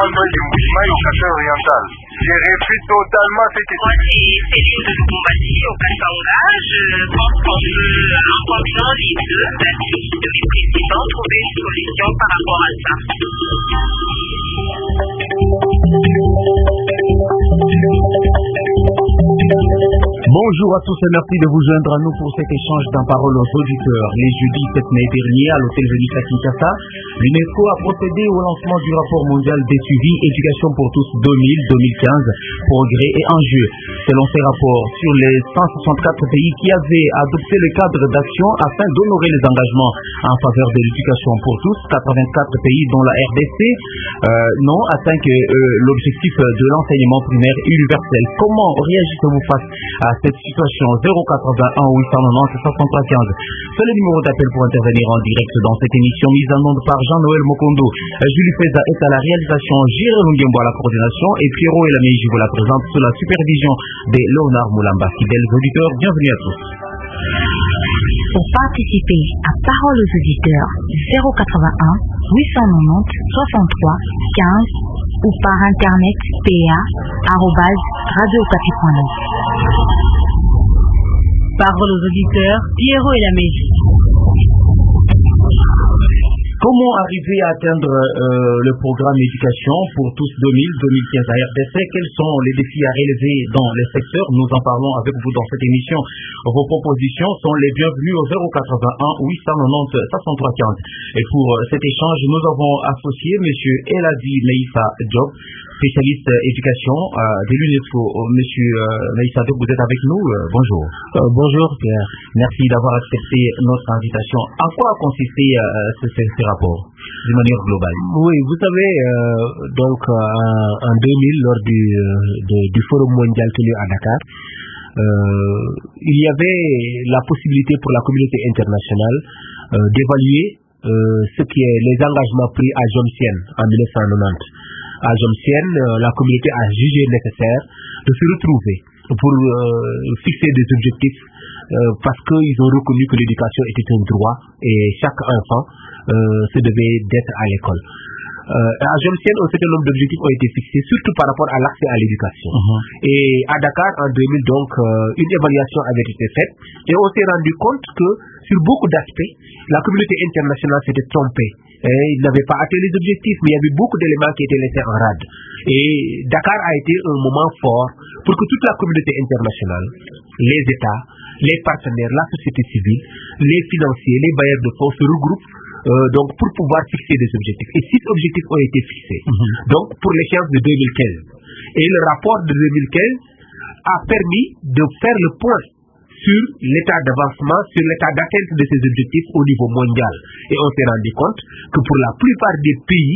Maïcha oriental. J'ai réfléchi totalement cette question. Moi, c'est Céline de Lukumbasi au Katanga. Je pense qu'on peut, en combinant les deux aspects de président, trouver une solution par rapport à ça. Bonjour à tous et merci de vous joindre à nous pour cet échange d'un parole aux auditeurs. Les jeudis 7 mai dernier, à l'hôtel Vénice à Kinshasa, l'UNESCO a procédé au lancement du rapport mondial des suivis Éducation pour tous 2000-2015, progrès et enjeux. Selon ces rapports, sur les 164 pays qui avaient adopté le cadre d'action afin d'honorer les engagements en faveur de l'éducation pour tous, 84 pays dont la RDC n'ont atteint que l'objectif de l'enseignement primaire universel. Comment réagissez-vous face à cette situation? 081 890 515. C'est le numéro d'appel pour intervenir en direct dans cette émission mise en onde par Jean-Noël Mokondo. Julie Feza est à la réalisation, Jérôme Lungembo à la coordination et Pierrot Elamiji vous la présente sous la supervision de Léonard Moulamba. Fidèles auditeurs, bienvenue à tous. Pour participer à Parole aux auditeurs, 081 890 63 15 ou par internet pa@radiocapi.net. Parole aux auditeurs, Pierrot et la Mégie. Comment arriver à atteindre le programme éducation pour tous 2000-2015 à RDC? Quels sont les défis à relever dans les secteurs? Nous en parlons avec vous dans cette émission. Vos propositions sont les bienvenues au 081 890 515. Et pour cet échange, nous avons associé M. Eladi Meïssa Diop, spécialiste éducation de l'UNESCO. Monsieur Meïssa Diop, vous êtes avec nous. Bonjour. Bonjour Pierre. Merci d'avoir accepté notre invitation. En quoi a consisté ces rapports, d'une manière globale? Oui, vous savez, donc en 2000, lors du Forum mondial tenu à Dakar, il y avait la possibilité pour la communauté internationale d'évaluer ce qui est les engagements pris à Jomtien en 1990. À Jomtien, la communauté a jugé nécessaire de se retrouver pour fixer des objectifs parce qu'ils ont reconnu que l'éducation était un droit et chaque enfant se devait d'être à l'école. À Jomtien, un certain nombre d'objectifs ont été fixés, surtout par rapport à l'accès à l'éducation. Et à Dakar, en 2000, donc, une évaluation avait été faite et on s'est rendu compte que sur beaucoup d'aspects, la communauté internationale s'était trompée. Ils n'avaient pas atteint les objectifs, mais il y avait beaucoup d'éléments qui étaient laissés en rade. Et Dakar a été un moment fort pour que toute la communauté internationale, les États, les partenaires, la société civile, les financiers, les bailleurs de fonds se regroupent donc pour pouvoir fixer des objectifs. Et 6 objectifs ont été fixés. Donc pour l'échéance de 2015. Et le rapport de 2015 a permis de faire le point sur l'état d'avancement, sur l'état d'atteinte de ces objectifs au niveau mondial. Et on s'est rendu compte que pour la plupart des pays,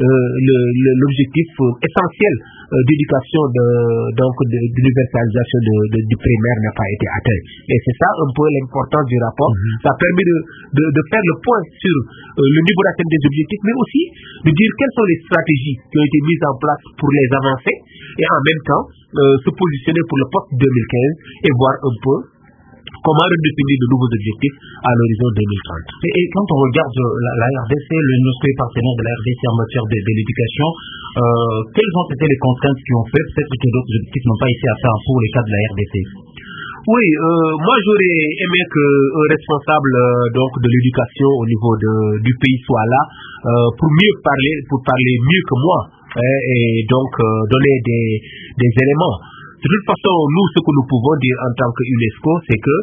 l'objectif essentiel d'éducation, d'universalisation du primaire n'a pas été atteint. Et c'est ça un peu l'importance du rapport. Ça a permis de faire le point sur le niveau d'atteinte des objectifs, mais aussi de dire quelles sont les stratégies qui ont été mises en place pour les avancer et en même temps se positionner pour le post-2015 et voir un peu comment redéfinir de nouveaux objectifs à l'horizon 2030. Et quand on regarde la RDC, l'UNESCO est partenaire de la RDC en matière de l'éducation, quelles ont été les contraintes qui ont fait peut-être que d'autres objectifs n'ont pas été atteints pour les cas de la RDC? Oui, moi j'aurais aimé qu'un responsable donc de l'éducation au niveau du pays soit là pour parler mieux que moi et donc donner des éléments. De toute façon, nous, ce que nous pouvons dire en tant que UNESCO, c'est que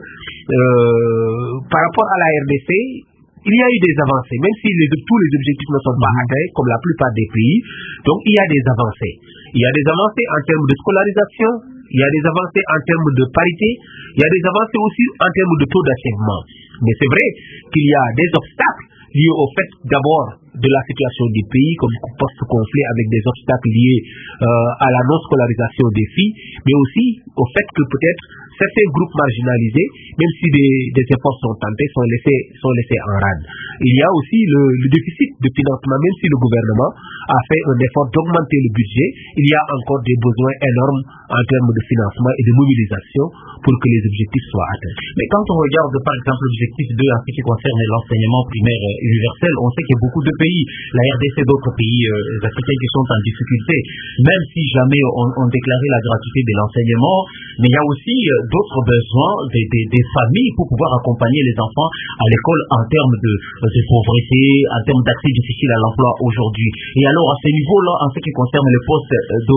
par rapport à la RDC, il y a eu des avancées, même si tous les objectifs ne sont pas atteints, comme la plupart des pays. Donc, il y a des avancées. Il y a des avancées en termes de scolarisation, il y a des avancées en termes de parité, il y a des avancées aussi en termes de taux d'achèvement. Mais c'est vrai qu'il y a des obstacles liés au fait d'abord de la situation du pays comme post-conflit avec des obstacles liés à la non-scolarisation des filles, mais aussi au fait que peut-être certains groupes marginalisés, même si des efforts sont tentés, sont laissés en rade. Il y a aussi le déficit de financement, même si le gouvernement a fait un effort d'augmenter le budget, il y a encore des besoins énormes en termes de financement et de mobilisation pour que les objectifs soient atteints. Mais quand on regarde par exemple l'objectif 2 en ce qui concerne l'enseignement primaire universel, on sait qu'il y a beaucoup de pays, la RDC et d'autres pays africains qui sont en difficulté, même si jamais on déclarait la gratuité de l'enseignement, mais il y a aussi d'autres besoins des familles pour pouvoir accompagner les enfants à l'école en termes de pauvreté, en termes d'accès difficile à l'emploi aujourd'hui. Et alors à ce niveau-là, en ce qui concerne le poste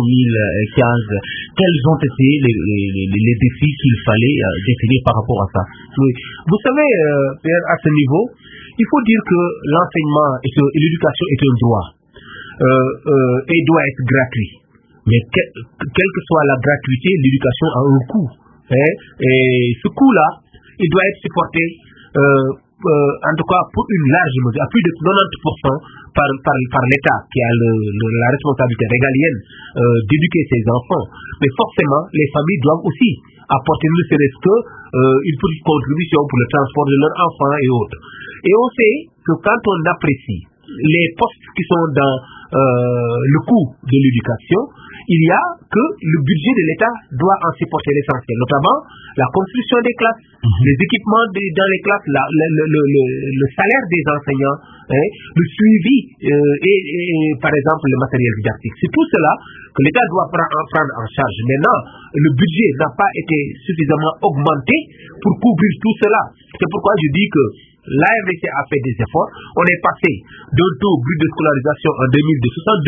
2015, quels ont été les défis qu'il fallait définir par rapport à ça? Oui. Vous savez, Pierre, à ce niveau, il faut dire que l'enseignement et l'éducation est un droit et doit être gratuit. Mais quelle que soit la gratuité, l'éducation a un coût. Et ce coût-là, il doit être supporté, en tout cas pour une large mesure, à plus de 90% par l'État qui a la responsabilité régalienne d'éduquer ses enfants. Mais forcément, les familles doivent aussi apporter ne serait-ce que une petite contribution pour le transport de leurs enfants et autres. Et on sait que quand on apprécie les postes qui sont dans le coût de l'éducation, il y a que le budget de l'État doit en supporter l'essentiel, notamment la construction des classes, les équipements dans les classes, le salaire des enseignants, le suivi et par exemple le matériel didactique. C'est tout cela que l'État doit prendre en charge. Maintenant, le budget n'a pas été suffisamment augmenté pour couvrir tout cela. C'est pourquoi je dis que l'ARDC a fait des efforts. On est passé d'un taux brut de scolarisation en 2000 de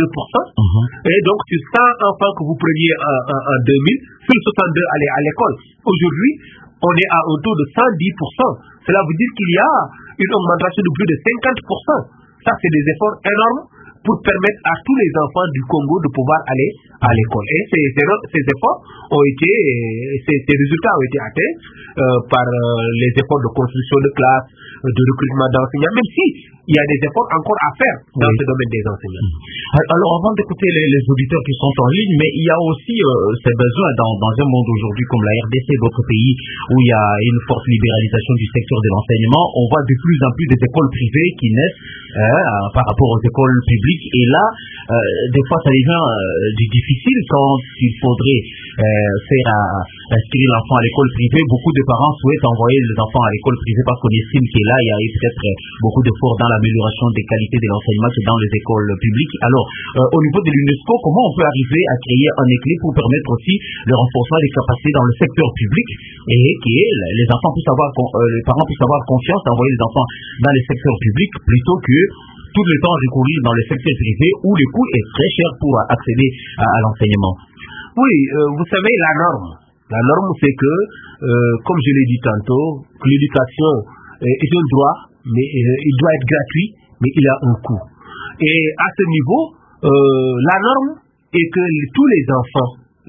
62%. Et donc, sur 100 enfants que vous preniez en 2000, sur 62 allaient à l'école. Aujourd'hui, on est à un taux de 110%. Cela veut dire qu'il y a une augmentation de plus de 50%. Ça, c'est des efforts énormes pour permettre à tous les enfants du Congo de pouvoir aller à l'école. Et ces efforts ont été, ces résultats ont été atteints par les efforts de construction de classes, de recrutement d'enseignants, même si il y a des efforts encore à faire dans ce domaine des enseignants. Alors, avant d'écouter les auditeurs qui sont en ligne, mais il y a aussi ces besoins dans un monde aujourd'hui comme la RDC et d'autres pays où il y a une forte libéralisation du secteur de l'enseignement. On voit de plus en plus des écoles privées qui naissent par rapport aux écoles publiques. Et là, des fois, ça devient difficile quand il faudrait faire inscrire l'enfant à l'école privée. Beaucoup de parents souhaitent envoyer les enfants à l'école privée parce qu'on estime qu'il y a peut-être beaucoup d'efforts dans l'amélioration des qualités de l'enseignement que dans les écoles publiques. Alors, au niveau de l'UNESCO, comment on peut arriver à créer un équilibre pour permettre aussi le renforcement des capacités dans le secteur public et que les enfants puissent avoir, les parents puissent avoir confiance d'envoyer les enfants dans les secteurs publics plutôt que tout le temps recourir dans le secteur privé où le coût est très cher pour accéder à l'enseignement? Oui, vous savez, la norme c'est que, comme je l'ai dit tantôt, que l'éducation est un droit, mais il doit être gratuit, mais il a un coût. Et à ce niveau, la norme est que tous les enfants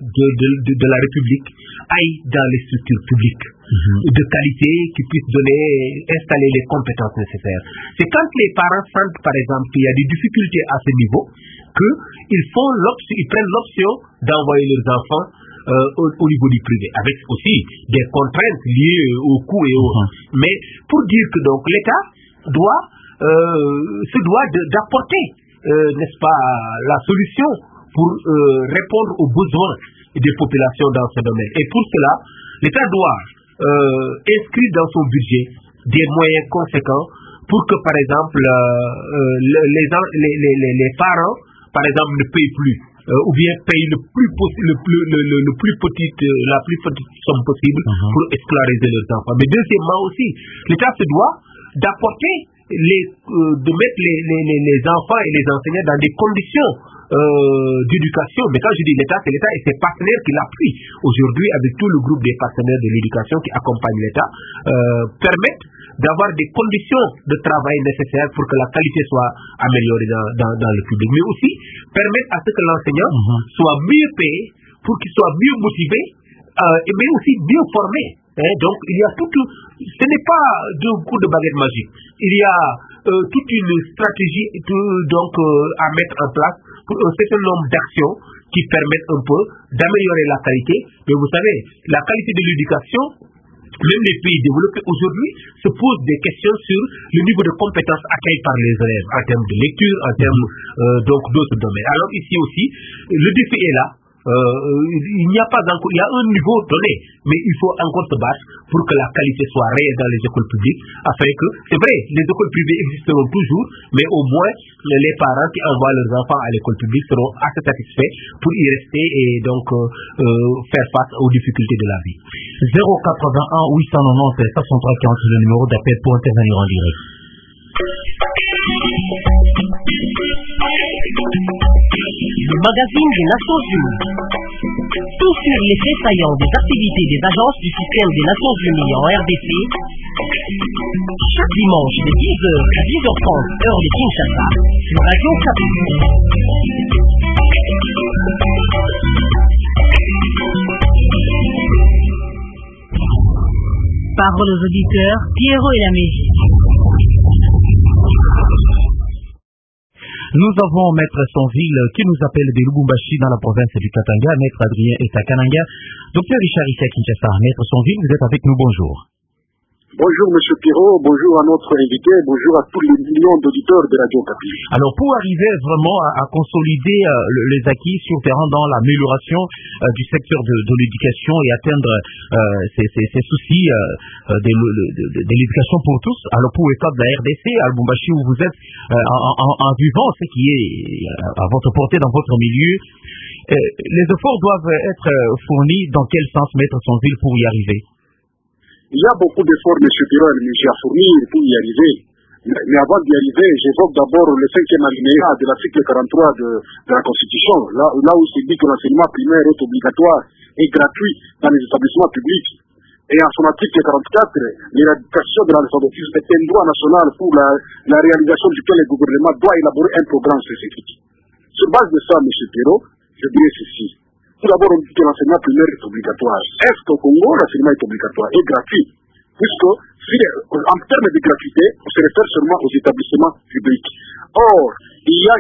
de la République aillent dans les structures publiques de qualité qui puissent installer les compétences nécessaires. C'est quand les parents sentent, par exemple, qu'il y a des difficultés à ce niveau, qu'ils prennent l'option d'envoyer leurs enfants au niveau du privé, avec aussi des contraintes liées au coût et autres. Mais pour dire que donc l'État se doit d'apporter, n'est-ce pas, la solution pour répondre aux besoins des populations dans ce domaine. Et pour cela, l'État doit inscrire dans son budget des moyens conséquents pour que, par exemple, les parents, par exemple, ne payent plus. Ou bien payer la plus petite somme possible pour scolariser leurs enfants. Mais deuxièmement aussi, l'État se doit d'apporter de mettre les enfants et les enseignants dans des conditions d'éducation. Mais quand je dis l'État, c'est l'État et ses partenaires qui l'appuient. Aujourd'hui, avec tout le groupe des partenaires de l'éducation qui accompagnent l'État, permettent d'avoir des conditions de travail nécessaires pour que la qualité soit améliorée dans le public. Mais aussi permettre à ce que l'enseignant soit mieux payé, pour qu'il soit mieux motivé, mais aussi mieux formé. Donc, il y a ce n'est pas d'un coup de baguette magique. Il y a toute une stratégie à mettre en place pour un certain nombre d'actions qui permettent un peu d'améliorer la qualité. Mais vous savez, la qualité de l'éducation, même les pays développés aujourd'hui se posent des questions sur le niveau de compétences acquis par les élèves en termes de lecture, en termes donc d'autres domaines. Alors ici aussi, le défi est là. Il n'y a pas encore, il y a un niveau donné, mais il faut encore se battre pour que la qualité soit réelle dans les écoles publiques, afin que, c'est vrai, les écoles privées existeront toujours, mais au moins les parents qui envoient leurs enfants à l'école publique seront assez satisfaits pour y rester et donc faire face aux difficultés de la vie. 081 890 63 40, le numéro d'appel pour intervenir en direct. Le magazine des Nations Unies. Tout sur les faits saillants des activités des agences du système des Nations Unies en RDC. Chaque dimanche de 10h à 10h30 heure de Kinshasa sur Radio Okapi. Parole aux auditeurs, Pierrot et la Mégie. Nous avons Maître Sonville qui nous appelle de Lubumbashi dans la province du Katanga, Maître Adrien Etakananga. Docteur Richard ici à Kinshasa. Maître Sonville, vous êtes avec nous, bonjour. Bonjour M. Pirot, bonjour à notre invité, bonjour à tous les millions d'auditeurs de Radio Okapi. Alors pour arriver vraiment à consolider les acquis sur terrain dans l'amélioration du secteur de l'éducation et atteindre ces soucis de l'éducation pour tous, alors pour le cas de la RDC, à Lubumbashi où vous êtes en vivant ce qui est à votre portée dans votre milieu, les efforts doivent être fournis dans quel sens, Maître Sonville, pour y arriver? Il y a beaucoup d'efforts, M. Pirot, à fournir pour y arriver. Mais avant d'y arriver, j'évoque d'abord le 5e alinéa de l'article 43 de la Constitution, là où c'est dit que l'enseignement primaire est obligatoire et gratuit dans les établissements publics. Et en son article 44, l'éradication de l'analphabétisme est un droit national pour la réalisation duquel le gouvernement doit élaborer un programme spécifique. Sur base de ça, M. Pirot, je dirais ceci. Tout d'abord, on dit que l'enseignement primaire est obligatoire. Est-ce qu'au Congo, l'enseignement est obligatoire et gratuit? Puisque, en termes de gratuité, on se réfère seulement aux établissements publics. Or, il y a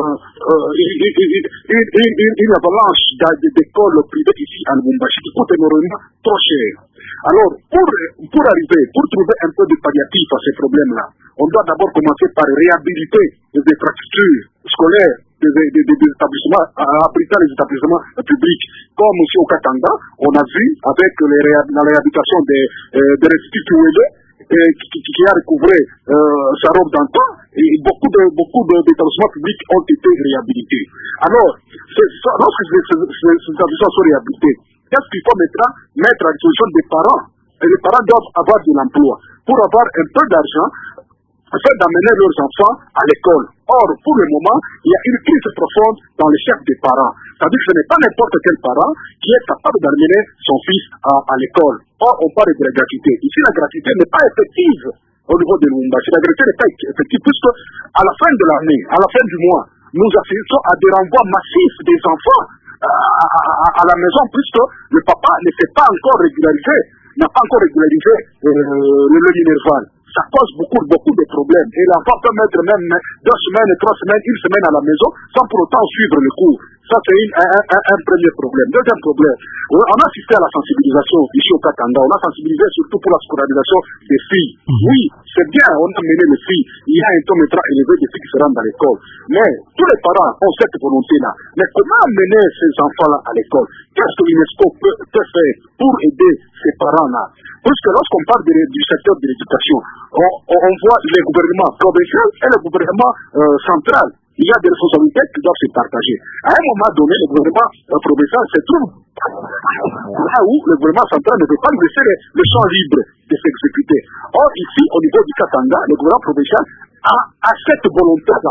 une avalanche d'écoles privées ici à Lubumbashi qui coûte énormément trop cher. Alors, pour arriver, pour trouver un peu de palliatif à ces problèmes-là, on doit d'abord commencer par réhabiliter les infrastructures scolaires des établissements, abritant les établissements publics. Comme ici au Katanga, on a vu avec la réhabilitation des instituts Kiwele, qui a recouvré sa robe d'antan, et beaucoup d'établissements publics ont été réhabilités. Alors, lorsque ces établissements sont réhabilités, qu'est-ce qu'il faut maintenant mettre à disposition des parents? Et les parents doivent avoir de l'emploi. Pour avoir un peu d'argent, afin d'amener leurs enfants à l'école. Or, pour le moment, il y a une crise profonde dans les chefs des parents. C'est-à-dire que ce n'est pas n'importe quel parent qui est capable d'amener son fils à l'école. Or, on parle de la gratuité. Ici, la gratuité n'est pas effective au niveau de Lubumbashi. La gratuité n'est pas effective puisque à la fin de l'année, à la fin du mois, nous assistons à des renvois massifs des enfants à la maison puisque le papa ne s'est pas encore régularisé, n'a pas encore régularisé le minerval. Ça cause beaucoup de problèmes. Et l'enfant peut mettre même 2 semaines, 3 semaines, 1 semaine à la maison sans pour autant suivre le cours. Ça, c'est un premier problème. Deuxième problème, on a assisté à la sensibilisation ici au Katanga. On a sensibilisé surtout pour la scolarisation des filles. Oui, c'est bien, on a mené les filles. Il y a un taux élevé de filles qui se rendent à l'école. Mais tous les parents ont cette volonté-là. Mais comment amener ces enfants-là à l'école? Qu'est-ce que l'UNESCO peut faire pour aider ces parents-là? Puisque lorsqu'on parle du secteur de l'éducation, on voit les gouvernements provinciaux et le gouvernement central. Il y a des responsabilités qui doivent se partager. À un moment donné, le gouvernement provincial se trouve là où le gouvernement central ne veut pas laisser le champ libre de s'exécuter. Or, ici, au niveau du Katanga, le gouvernement provincial a cette volonté-là.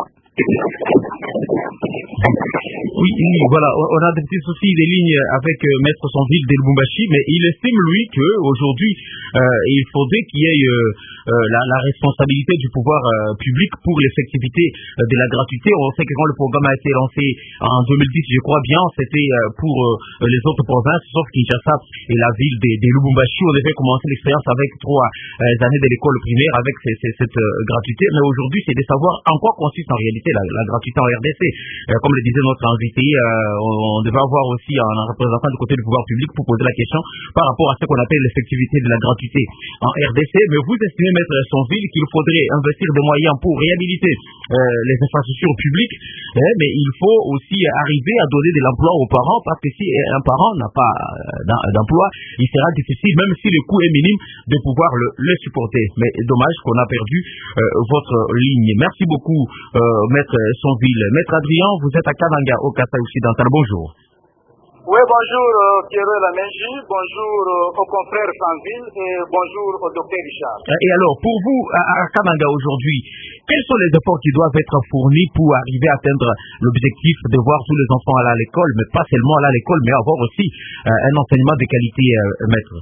Oui, voilà, on a des petits soucis des lignes avec Maître Sonville de Lubumbashi, mais il estime, lui, qu'aujourd'hui, il faudrait qu'il y ait la responsabilité du pouvoir public pour l'effectivité de la gratuité. On sait que quand le programme a été lancé en 2010, je crois bien, c'était pour les autres provinces, sauf Kinshasa et la ville de Lubumbashi. On devait commencer l'expérience avec 3 années de l'école primaire avec cette gratuité, mais aujourd'hui, c'est de savoir en quoi consiste en réalité gratuité en RDC. Comme le disait notre invité, on devait avoir aussi un représentant du côté du pouvoir public pour poser la question par rapport à ce qu'on appelle l'effectivité de la gratuité en RDC. Mais vous estimez, Maître Sonville, qu'il faudrait investir des moyens pour réhabiliter les infrastructures publiques, mais il faut aussi arriver à donner de l'emploi aux parents, parce que si un parent n'a pas d'emploi, il sera difficile, même si le coût est minime, de pouvoir le supporter. Mais dommage qu'on a perdu votre ligne. Merci beaucoup, Maître Sonville. Maître Adrien, vous êtes à Kananga, au Kasaï occidental. Bonjour. Oui, bonjour Pierre Lamenji, bonjour aux confrères Sonville et bonjour au docteur Richard. Et alors, pour vous, à Kananga aujourd'hui, quels sont les efforts qui doivent être fournis pour arriver à atteindre l'objectif de voir tous les enfants aller à l'école, mais pas seulement aller à l'école, mais avoir aussi un enseignement de qualité, maître?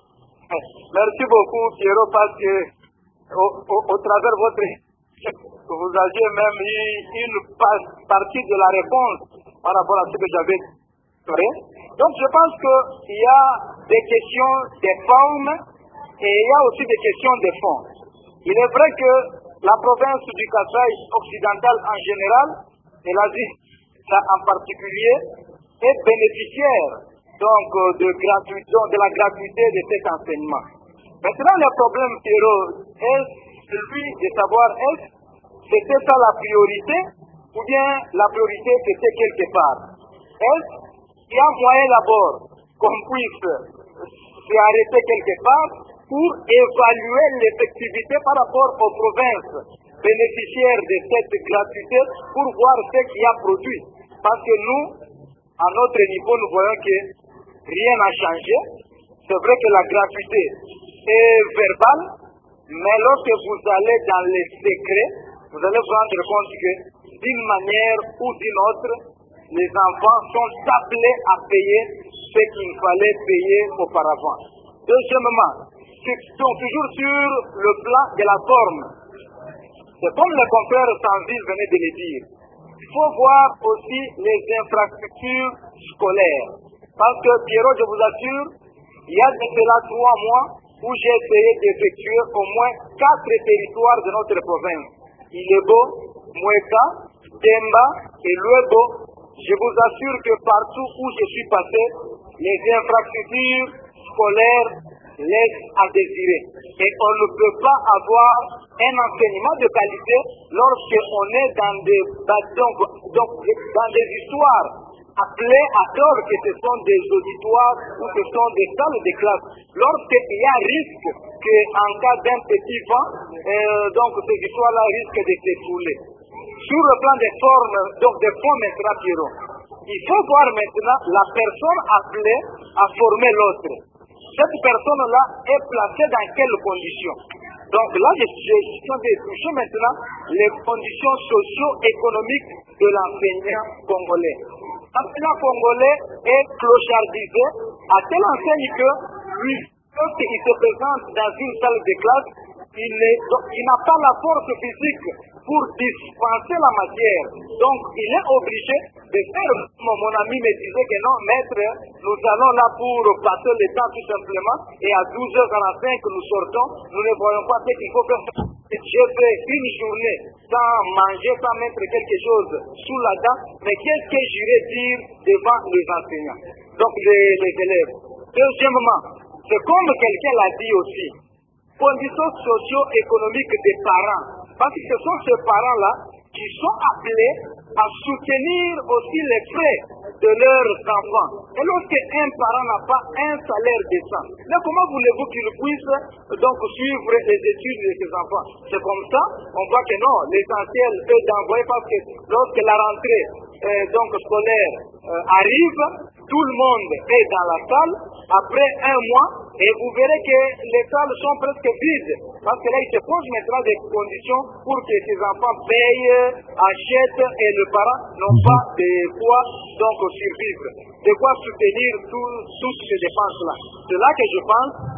Merci beaucoup, Pierrot, parce que au travers de votre vous aviez même eu une partie de la réponse par rapport à ce que j'avais dit. Donc je pense qu'il y a des questions des formes et il y a aussi des questions des fonds. Il est vrai que la province du Kasaï occidental en général et l'Asie en particulier est bénéficiaire donc de la gratuité de cet enseignement. Maintenant le problème, Pierrot, est celui de savoir est-ce que c'était ça la priorité ou bien la priorité c'était quelque part. Est-ce qu'il y a moyen d'abord qu'on puisse s'arrêter quelque part pour évaluer l'effectivité par rapport aux provinces bénéficiaires de cette gratuité pour voir ce qui a produit. Parce que nous, à notre niveau, nous voyons que rien n'a changé. C'est vrai que la gratuité est verbale, mais lorsque vous allez dans les secrets, vous allez vous rendre compte que d'une manière ou d'une autre, les enfants sont appelés à payer ce qu'il fallait payer auparavant. Deuxièmement, sont toujours sur le plan de la forme. C'est comme le confrère Sonville venait de le dire. Il faut voir aussi les infrastructures scolaires. Parce que, Pierrot, je vous assure, il y a de cela 3 mois où j'ai essayé d'effectuer au moins 4 territoires de notre province. Ilebo, Moueka, Demba et Luego. Je vous assure que partout où je suis passé, les infrastructures scolaires laissent à désirer. Et on ne peut pas avoir un enseignement de qualité lorsqu'on est dans des histoires appelées à tort que ce sont des auditoires ou ce sont des salles de classe. Lorsqu'il y a risque qu'en cas d'un petit vent, ces histoires-là risquent de s'écrouler. Sur le plan des formes, donc des fonds maintenant, Pierrot, il faut voir maintenant la personne appelée à former l'autre. Cette personne-là est placée dans quelles conditions? Donc là, je suis en train de toucher maintenant les conditions socio-économiques de l'enseignant congolais. L'enseignant congolais est clochardisé à telle enseigne que lui, lorsqu'il se présente dans une salle de classe, il n'a pas la force physique pour dispenser la matière. Donc, il est obligé de faire, mon ami me disait que non, maître, nous allons là pour passer le temps tout simplement, et à 12h45 nous sortons, nous ne voyons pas ce qu'il faut faire. J'ai fait une journée sans manger, sans mettre quelque chose sous la dent, mais qu'est-ce que j'irai dire devant les enseignants, donc les élèves? Deuxièmement, c'est comme quelqu'un l'a dit aussi, conditions socio-économiques des parents. Parce que ce sont ces parents-là qui sont appelés à soutenir aussi les frais de leurs enfants. Et lorsqu'un parent n'a pas un salaire décent, mais comment voulez-vous qu'il puisse donc suivre les études de ses enfants? C'est comme ça, on voit que non, l'essentiel est d'envoyer, parce que lorsque la rentrée scolaire arrive, tout le monde est dans la salle. Après 1 mois, et vous verrez que les salles sont presque vides. Parce que là, il se pose maintenant des conditions pour que ces enfants payent, achètent, et les parents n'ont pas de quoi donc survivre, de quoi soutenir toutes ces dépenses-là. C'est là que je pense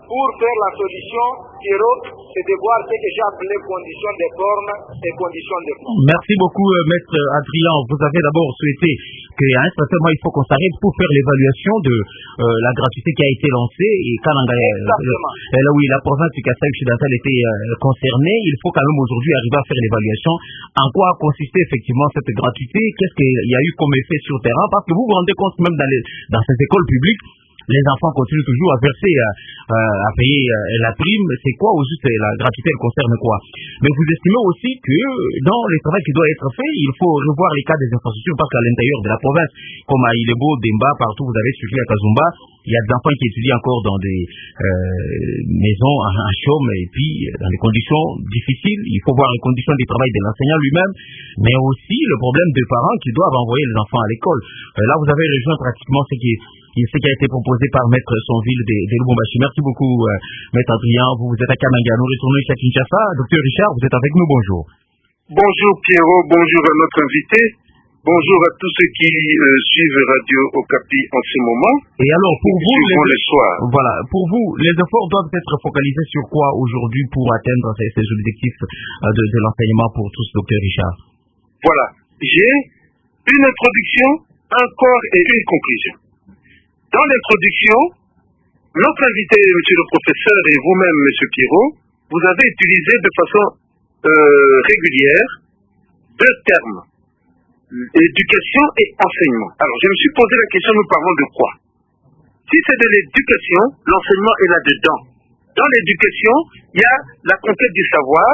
pour faire la solution, Pierrot, c'est de voir ce que j'ai appelé conditions des formes et conditions des fonds. Merci beaucoup, Maître Adrien. Vous avez d'abord souhaité qu'à un certain moment, il faut qu'on s'arrête pour faire l'évaluation de la gratuité qui a été lancée. Et quand là où la province du Kasaï occidental était concernée, il faut quand même aujourd'hui arriver à faire l'évaluation. En quoi a consisté effectivement cette gratuité? Qu'est-ce qu'il y a eu comme effet sur le terrain? Parce que vous vous rendez compte même dans ces écoles publiques, les enfants continuent toujours à verser, à payer la prime. C'est quoi au juste la gratuité, elle concerne quoi? Mais vous estimez aussi que dans le travail qui doit être fait, il faut revoir les cas des infrastructures, parce qu'à l'intérieur de la province, comme à Ilebo, Demba, partout vous avez suivi à Kazumba, il y a des enfants qui étudient encore dans des maisons en chaume et puis dans des conditions difficiles. Il faut voir les conditions du travail de l'enseignant lui-même, mais aussi le problème des parents qui doivent envoyer les enfants à l'école. Là, vous avez rejoint pratiquement ce qui a été proposé par Maître Sonville de Lubumbashi. Merci beaucoup, Maître Adrien. Vous êtes à Kamanga. Nous retournons ici à Kinshasa. Docteur Richard, vous êtes avec nous. Bonjour. Bonjour Pierrot, bonjour à notre invité. Bonjour à tous ceux qui suivent Radio Okapi en ce moment. Et alors, pour vous, pour vous, les efforts doivent être focalisés sur quoi aujourd'hui pour atteindre ces objectifs de l'enseignement pour tous, Docteur Richard? Voilà. J'ai une introduction, un corps et une conclusion. Dans l'introduction, notre invité, monsieur le professeur, et vous-même, monsieur Pierrot, vous avez utilisé de façon régulière deux termes, éducation et enseignement. Alors, je me suis posé la question, nous parlons de quoi? Si c'est de l'éducation, l'enseignement est là-dedans. Dans l'éducation, il y a la conquête du savoir,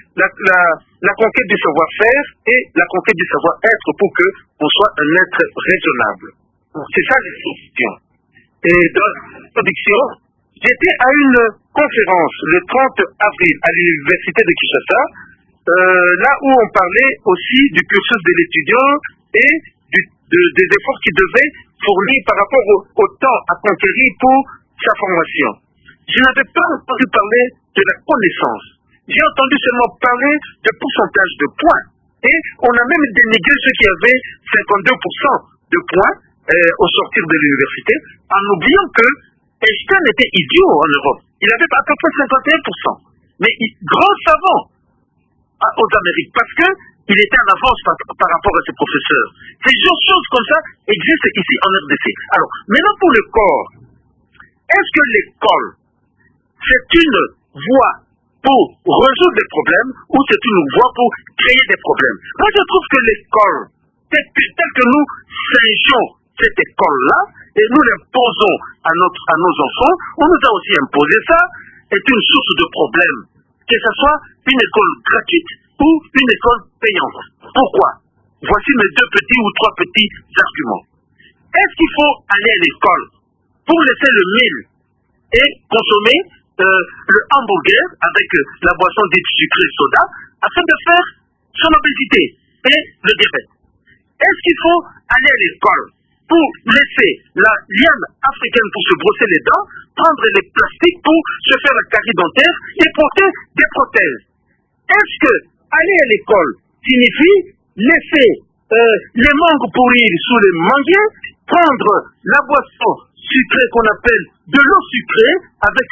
la conquête du savoir-faire et la conquête du savoir-être pour qu'on soit un être raisonnable. C'est ça l'expression. Et dans l'introduction, j'étais à une conférence le 30 avril à l'université de Kinshasa, là où on parlait aussi du cursus de l'étudiant et des efforts qu'il devait fournir par rapport au temps à conquérir pour sa formation. Je n'avais pas entendu parler de la connaissance. J'ai entendu seulement parler de pourcentage de points. Et on a même dénigré ceux qui avaient 52% de points au sortir de l'université, en oubliant que Einstein était idiot en Europe. Il avait à peu près 51%. Mais grand savant aux Amériques, parce qu'il était en avance par rapport à ses professeurs. Ces choses comme ça existent ici en RDC. Alors, maintenant pour le corps, est-ce que l'école, c'est une voie pour résoudre des problèmes ou c'est une voie pour créer des problèmes? Moi, je trouve que l'école, telle que nous singeons cette école-là, et nous l'imposons à nos enfants, on nous a aussi imposé ça, est une source de problèmes. Que ce soit une école gratuite ou une école payante. Pourquoi? Voici mes deux petits ou trois petits arguments. Est-ce qu'il faut aller à l'école pour laisser le mille et consommer le hamburger avec la boisson dite sucrée soda afin de faire son obésité et le diabète? Est-ce qu'il faut aller à l'école pour laisser la liane africaine pour se brosser les dents, prendre les plastiques pour se faire la carie dentaire et porter des prothèses? Est-ce que aller à l'école signifie laisser les mangues pourrir sous les manguiers, prendre la boisson sucrée qu'on appelle de l'eau sucrée avec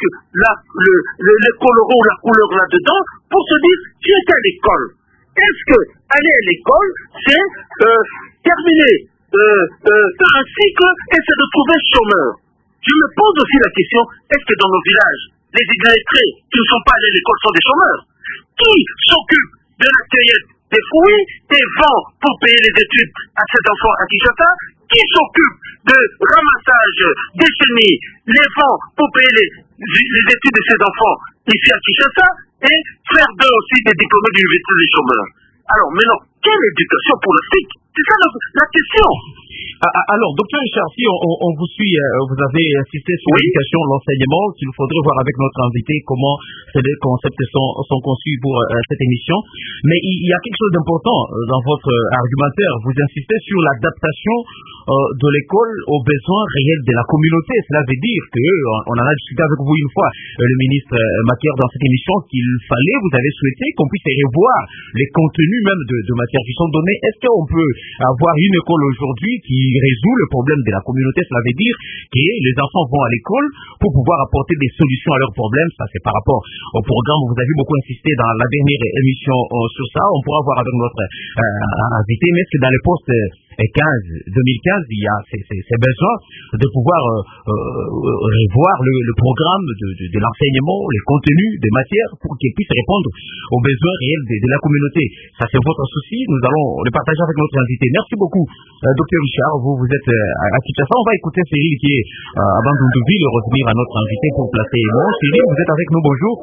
le colorant ou la couleur là-dedans pour se dire tu es à l'école? Est-ce que aller à l'école c'est terminer un cycle et c'est de trouver chômeur? Je me pose aussi la question, est-ce que dans nos villages, les illettrés qui ne sont pas allés à l'école sont des chômeurs? Qui s'occupe de la cueillette des fruits et vend pour payer les études à ces enfants à Kinshasa? Qui s'occupe de ramassage des chenilles, les vend pour payer les études de ces enfants ici à Kinshasa et faire d'eux aussi des diplômés d'université des chômeurs? Alors maintenant, quelle éducation pour l'Afrique? C'est ça la question. Alors, docteur Richard, si on vous suit, vous avez insisté sur l'éducation, l'enseignement, qu'il faudrait voir avec notre invité comment ces deux concepts sont conçus pour cette émission. Mais il y a quelque chose d'important dans votre argumentaire. Vous insistez sur l'adaptation de l'école aux besoins réels de la communauté. Cela veut dire que, on en a discuté avec vous une fois, le ministre Macaire dans cette émission, qu'il fallait, vous avez souhaité qu'on puisse revoir les contenus même de matières qui sont données. Est-ce qu'on peut avoir une école aujourd'hui qui résout le problème de la communauté. Cela veut dire que les enfants vont à l'école pour pouvoir apporter des solutions à leurs problèmes. Ça, c'est par rapport au programme. Vous avez beaucoup insisté dans la dernière émission sur ça. On pourra voir avec notre invité, mais c'est dans les postes 2015, il y a ces besoins de pouvoir revoir le programme de l'enseignement, les contenus des matières pour qu'ils puissent répondre aux besoins réels de la communauté. Ça, c'est votre souci. Nous allons le partager avec notre invité. Merci beaucoup, Dr Richard. Vous êtes à Kinshasa. On va écouter Cyril qui est à Bandundu-Ville et revenir à notre invité pour placer les mots. Cyril, vous êtes avec nous. Bonjour.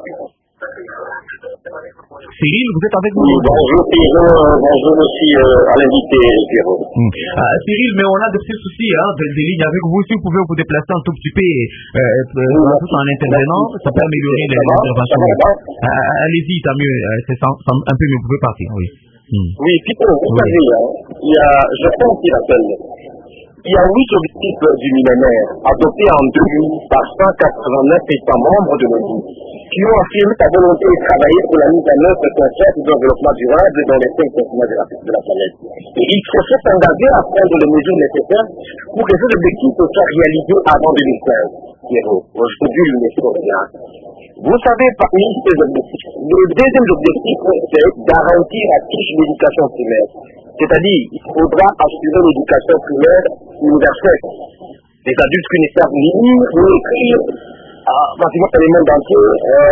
Cyril, vous êtes avec nous. Bonjour Pierrot, bonjour aussi à l'invité Pierrot. Cyril, mais on a de petits soucis des lignes avec vous. Si vous pouvez vous déplacer un tout petit peu tout en intervenant, ça peut améliorer l'intervention. Allez-y, c'est mieux, c'est un peu mieux, vous pouvez partir. Oui, oui Pierrot, vous savez, je pense qu'il appelle. Il y a 8 objectifs du millénaire adoptés en 2000 par 189 États membres de l'ONU qui ont affirmé sa volonté de travailler pour la mise en œuvre de concepts de développement durable dans les 5 continents de la planète. Et il faut s'engager à prendre les mesures nécessaires pour que ces objectifs soient réalisés avant 2015. Pierrot, aujourd'hui l'UNESCO revient. Vous savez, parmi ces objectifs, le deuxième objectif, c'est garantir à tous l'éducation primaire. C'est-à-dire, il faudra assurer l'éducation primaire universelle. Les adultes qui ne savent ni lire ni écrire, pratiquement dans le monde entier,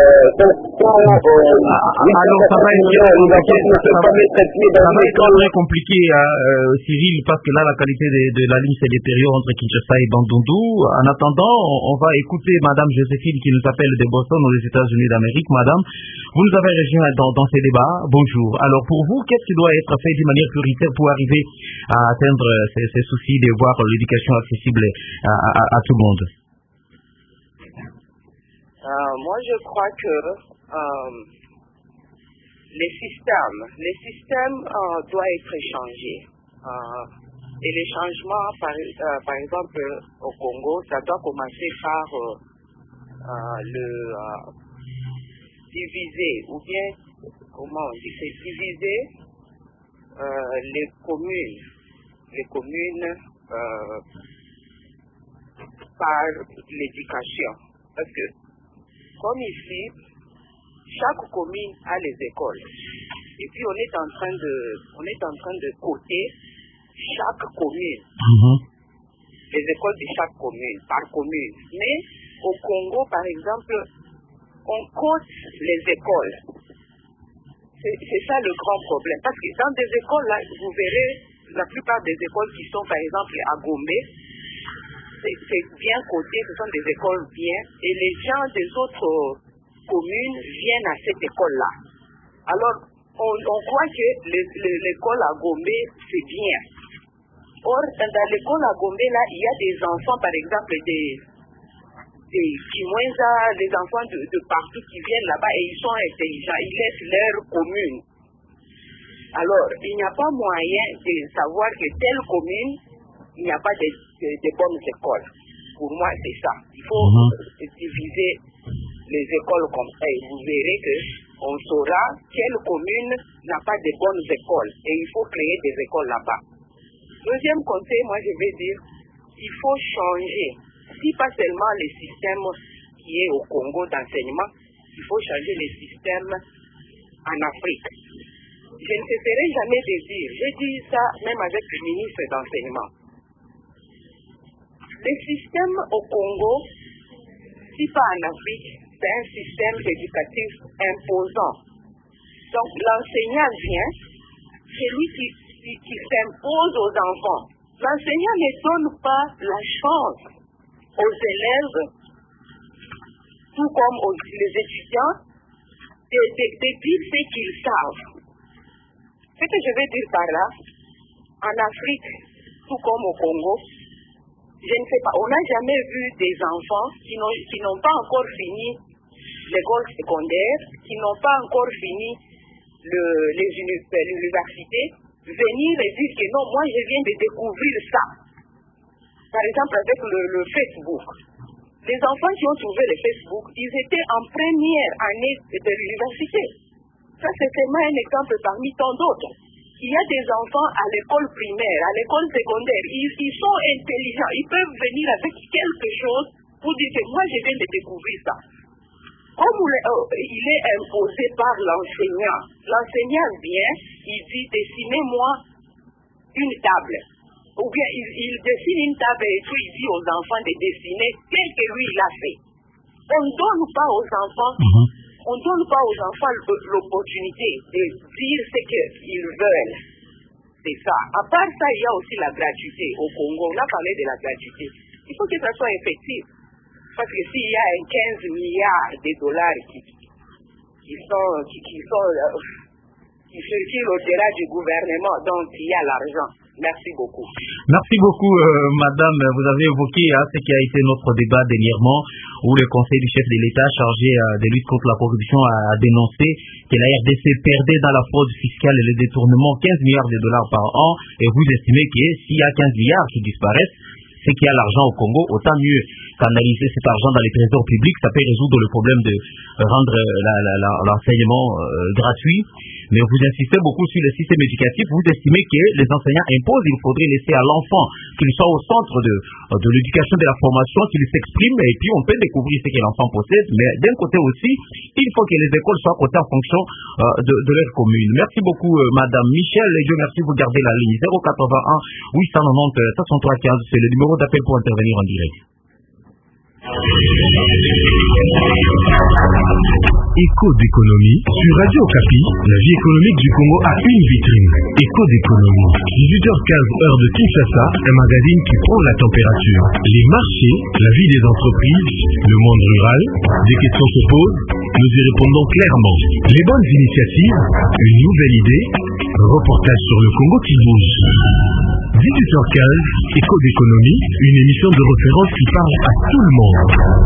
alors ça va être très compliqué, Cyril, parce que là, la qualité de la ligne s'est détériorée entre Kinshasa et Bandundu. En attendant, on va écouter Madame Joséphine qui nous appelle de Boston, aux États-Unis d'Amérique. Madame, vous nous avez rejoint dans ces débats. Bonjour. Alors, pour vous, qu'est-ce qui doit être fait d'une manière prioritaire pour arriver à atteindre ces soucis de voir l'éducation accessible à tout le monde? Moi, je crois que les systèmes doivent être changés. Et les changements, par exemple, au Congo, ça doit commencer par le diviser, ou bien, comment on dit, c'est diviser les communes par l'éducation. Parce que, comme ici, chaque commune a les écoles. Et puis on est en train de coter chaque commune. Les écoles de chaque commune, par commune. Mais au Congo, par exemple, on cote les écoles. C'est ça le grand problème. Parce que dans des écoles, là, vous verrez la plupart des écoles qui sont, par exemple, à Gombe, c'est bien coté, ce sont des écoles bien, et les gens des autres communes viennent à cette école-là. Alors, on croit que l'école à Gombe, c'est bien. Or, dans l'école à Gombe, là, il y a des enfants, par exemple, des Kimwenza, des enfants de partout qui viennent là-bas et ils sont intelligents, ils laissent leur commune. Alors, il n'y a pas moyen de savoir que telle commune, il n'y a pas de bonnes écoles. Pour moi, c'est ça. Il faut diviser les écoles comme ça et vous verrez qu'on saura quelle commune n'a pas de bonnes écoles et il faut créer des écoles là-bas. Deuxième conseil, moi je vais dire, il faut changer. Si pas seulement le système qui est au Congo d'enseignement, il faut changer le système en Afrique. Je ne cesserai jamais de dire, j'ai dit ça même avec le ministre d'enseignement. Le système au Congo, si pas en Afrique, c'est un système éducatif imposant. Donc l'enseignant vient, c'est lui qui s'impose aux enfants. L'enseignant ne donne pas la chance aux élèves, tout comme les étudiants, de dire ce qu'ils savent. Ce que je veux dire par là, en Afrique, tout comme au Congo, je ne sais pas, on n'a jamais vu des enfants qui n'ont pas encore fini l'école secondaire, qui n'ont pas encore fini l'université, venir et dire que non, moi je viens de découvrir ça. Par exemple avec le Facebook. Les enfants qui ont trouvé le Facebook, ils étaient en première année de l'université. Ça c'est seulement un exemple parmi tant d'autres. il y a des enfants à l'école primaire, à l'école secondaire, ils sont intelligents, ils peuvent venir avec quelque chose pour dire que moi je viens de découvrir ça. Comme il est imposé par l'enseignant vient, il dit dessinez-moi une table. Ou bien il dessine une table et tout, il dit aux enfants de dessiner tel que lui il a fait. On ne donne pas aux enfants, l'opportunité de dire ce qu'ils veulent. C'est ça. À part ça, il y a aussi la gratuité au Congo. On a parlé de la gratuité. Il faut que ça soit effectif. Parce que s'il y a 15 milliards de dollars qui circulent au-delà du gouvernement, donc il y a l'argent. Merci beaucoup. Merci beaucoup, madame. Vous avez évoqué ce qui a été notre débat dernièrement, où le conseil du chef de l'État chargé de lutte contre la corruption a dénoncé que la RDC perdait dans la fraude fiscale et le détournement 15 milliards de dollars par an. Et vous estimez que s'il y a 15 milliards qui disparaissent, c'est qu'il y a l'argent au Congo, autant mieux canaliser cet argent dans les trésors publics, ça peut résoudre le problème de rendre l'enseignement gratuit. Mais vous insistez beaucoup sur le système éducatif, vous estimez que les enseignants imposent, il faudrait laisser à l'enfant qu'il soit au centre de l'éducation, de la formation, qu'il s'exprime, et puis on peut découvrir ce que l'enfant possède, mais d'un côté aussi, il faut que les écoles soient cotées en fonction de leur commune. Merci beaucoup, madame Michel, et Dieu merci, vous gardez la ligne 081 890 703 15, c'est le numéro d'appel pour intervenir en direct. Écho d'économie sur Radio Okapi, la vie économique du Congo a une vitrine. Écho d'économie, 18h15 heure de Kinshasa, un magazine qui prend la température. Les marchés, la vie des entreprises, le monde rural, des questions se posent, nous y répondons clairement. Les bonnes initiatives, une nouvelle idée, un reportage sur le Congo qui bouge. 18h15, Écho d'économie, une émission de référence qui parle à tout le monde.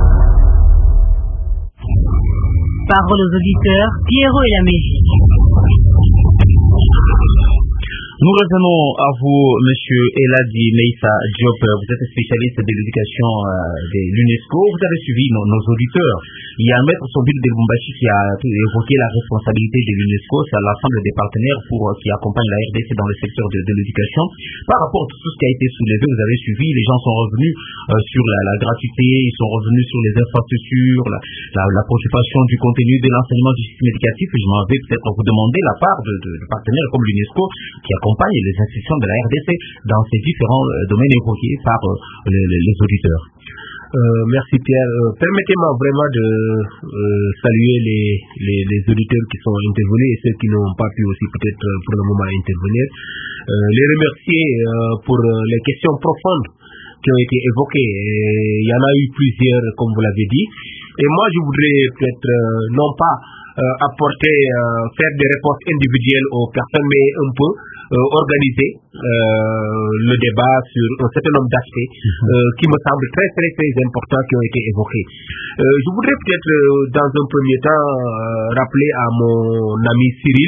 Parole aux auditeurs, Pierrot et la Mégie. Nous revenons à vous, monsieur Eladi Meissa Diop. Vous êtes spécialiste de l'éducation de l'UNESCO. Vous avez suivi nos auditeurs. Il y a un maître Sobile de Lubumbashi qui a évoqué la responsabilité de l'UNESCO. C'est l'ensemble des partenaires qui accompagnent la RDC dans le secteur de l'éducation. Par rapport à tout ce qui a été soulevé, vous avez suivi, les gens sont revenus sur la gratuité, ils sont revenus sur les infrastructures, la préoccupation du contenu de l'enseignement du système éducatif. Je m'en vais peut-être vous demander la part de partenaires comme l'UNESCO qui accompagne les institutions de la RDC dans ces différents domaines évoqués par les auditeurs. Merci Pierre. Permettez-moi vraiment de saluer les auditeurs qui sont intervenus et ceux qui n'ont pas pu aussi peut-être pour le moment intervenir. Les remercier pour les questions profondes qui ont été évoquées. Et il y en a eu plusieurs, comme vous l'avez dit. Et moi, je voudrais peut-être non pas faire des réponses individuelles aux personnes, mais un peu organiser le débat sur un certain nombre d'aspects qui me semblent très très très importants qui ont été évoqués. Je voudrais peut-être dans un premier temps rappeler à mon ami Cyril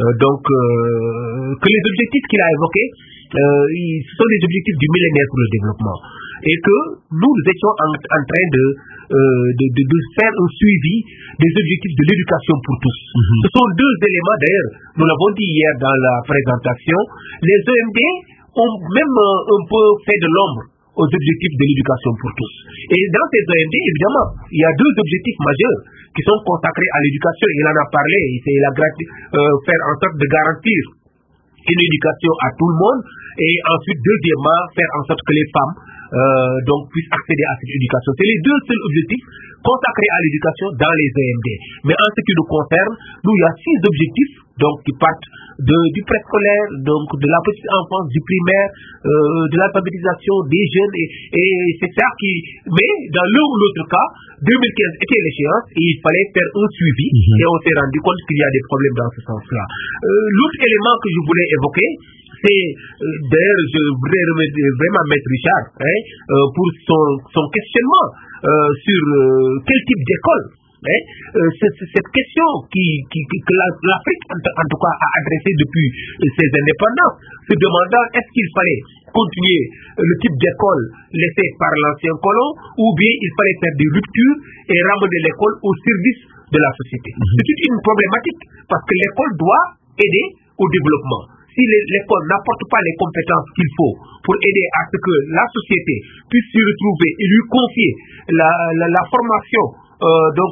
que les objectifs qu'il a évoqués ce sont des objectifs du millénaire pour le développement et que nous étions en train de faire un suivi des objectifs de l'éducation pour tous. Ce sont deux éléments, d'ailleurs, nous l'avons dit hier dans la présentation, les EMD ont même un peu fait de l'ombre aux objectifs de l'éducation pour tous. Et dans ces EMD, évidemment, il y a deux objectifs majeurs qui sont consacrés à l'éducation. Il en a parlé, c'est faire en sorte de garantir une éducation à tout le monde et ensuite, deuxièmement, faire en sorte que les femmes puissent accéder à cette éducation. C'est les deux seuls objectifs consacrés à l'éducation dans les EMD. Mais en ce qui nous concerne, nous, il y a 6 objectifs qui partent du préscolaire, de la petite enfance, du primaire, de l'alphabétisation des jeunes et c'est ça qui... Mais dans l'un ou l'autre cas, 2015 était l'échéance et il fallait faire un suivi et on s'est rendu compte qu'il y a des problèmes dans ce sens-là. L'autre élément que je voulais évoquer, c'est, d'ailleurs, je voudrais remercier vraiment Maître Richard pour son questionnement sur quel type d'école. Cette question que l'Afrique, en tout cas, a adressée depuis ses indépendances, se demandant est-ce qu'il fallait continuer le type d'école laissé par l'ancien colon ou bien il fallait faire des ruptures et ramener l'école au service de la société. C'est une problématique parce que l'école doit aider au développement. si l'école n'apporte pas les compétences qu'il faut pour aider à ce que la société puisse s'y retrouver et lui confier la formation donc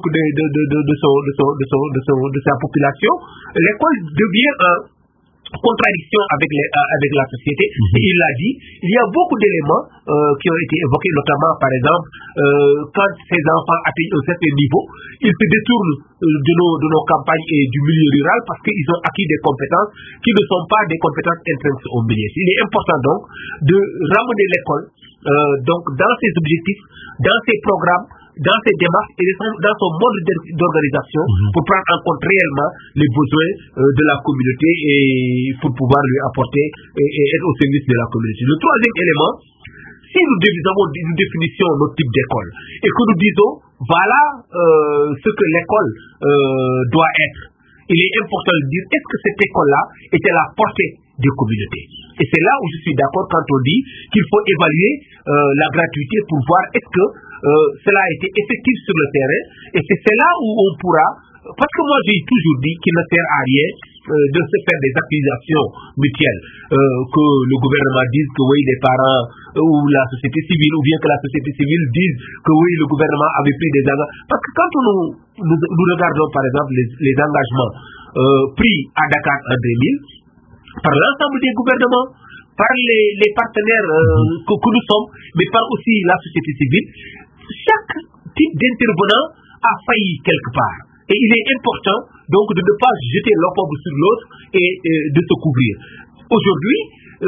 de sa population, l'école devient contradiction avec la société. Et il l'a dit, il y a beaucoup d'éléments qui ont été évoqués, notamment par exemple quand ces enfants atteignent un certain niveau, ils se détournent de nos campagnes et du milieu rural parce qu'ils ont acquis des compétences qui ne sont pas des compétences intrinsèques au milieu. Il est important donc de ramener l'école donc dans ses objectifs, dans ses programmes, dans ses démarches et dans son mode d'organisation pour prendre en compte réellement les besoins de la communauté et pour pouvoir lui apporter et être au service de la communauté. Le troisième élément, si nous définissons notre type d'école et que nous disons voilà ce que l'école doit être, il est important de dire est-ce que cette école-là est à la portée des communautés. Et c'est là où je suis d'accord quand on dit qu'il faut évaluer la gratuité pour voir est-ce que cela a été effectif sur le terrain, et c'est là où on pourra, parce que moi j'ai toujours dit qu'il ne sert à rien de se faire des accusations mutuelles, que le gouvernement dise que oui les parents ou la société civile, ou bien que la société civile dise que oui le gouvernement avait pris des engagements, parce que quand nous regardons par exemple les engagements pris à Dakar en 2000 par l'ensemble des gouvernements, par les partenaires que nous sommes, mais par aussi la société civile, chaque type d'intervenant a failli quelque part. Et il est important donc de ne pas jeter l'opprobre sur l'autre et de se couvrir. Aujourd'hui,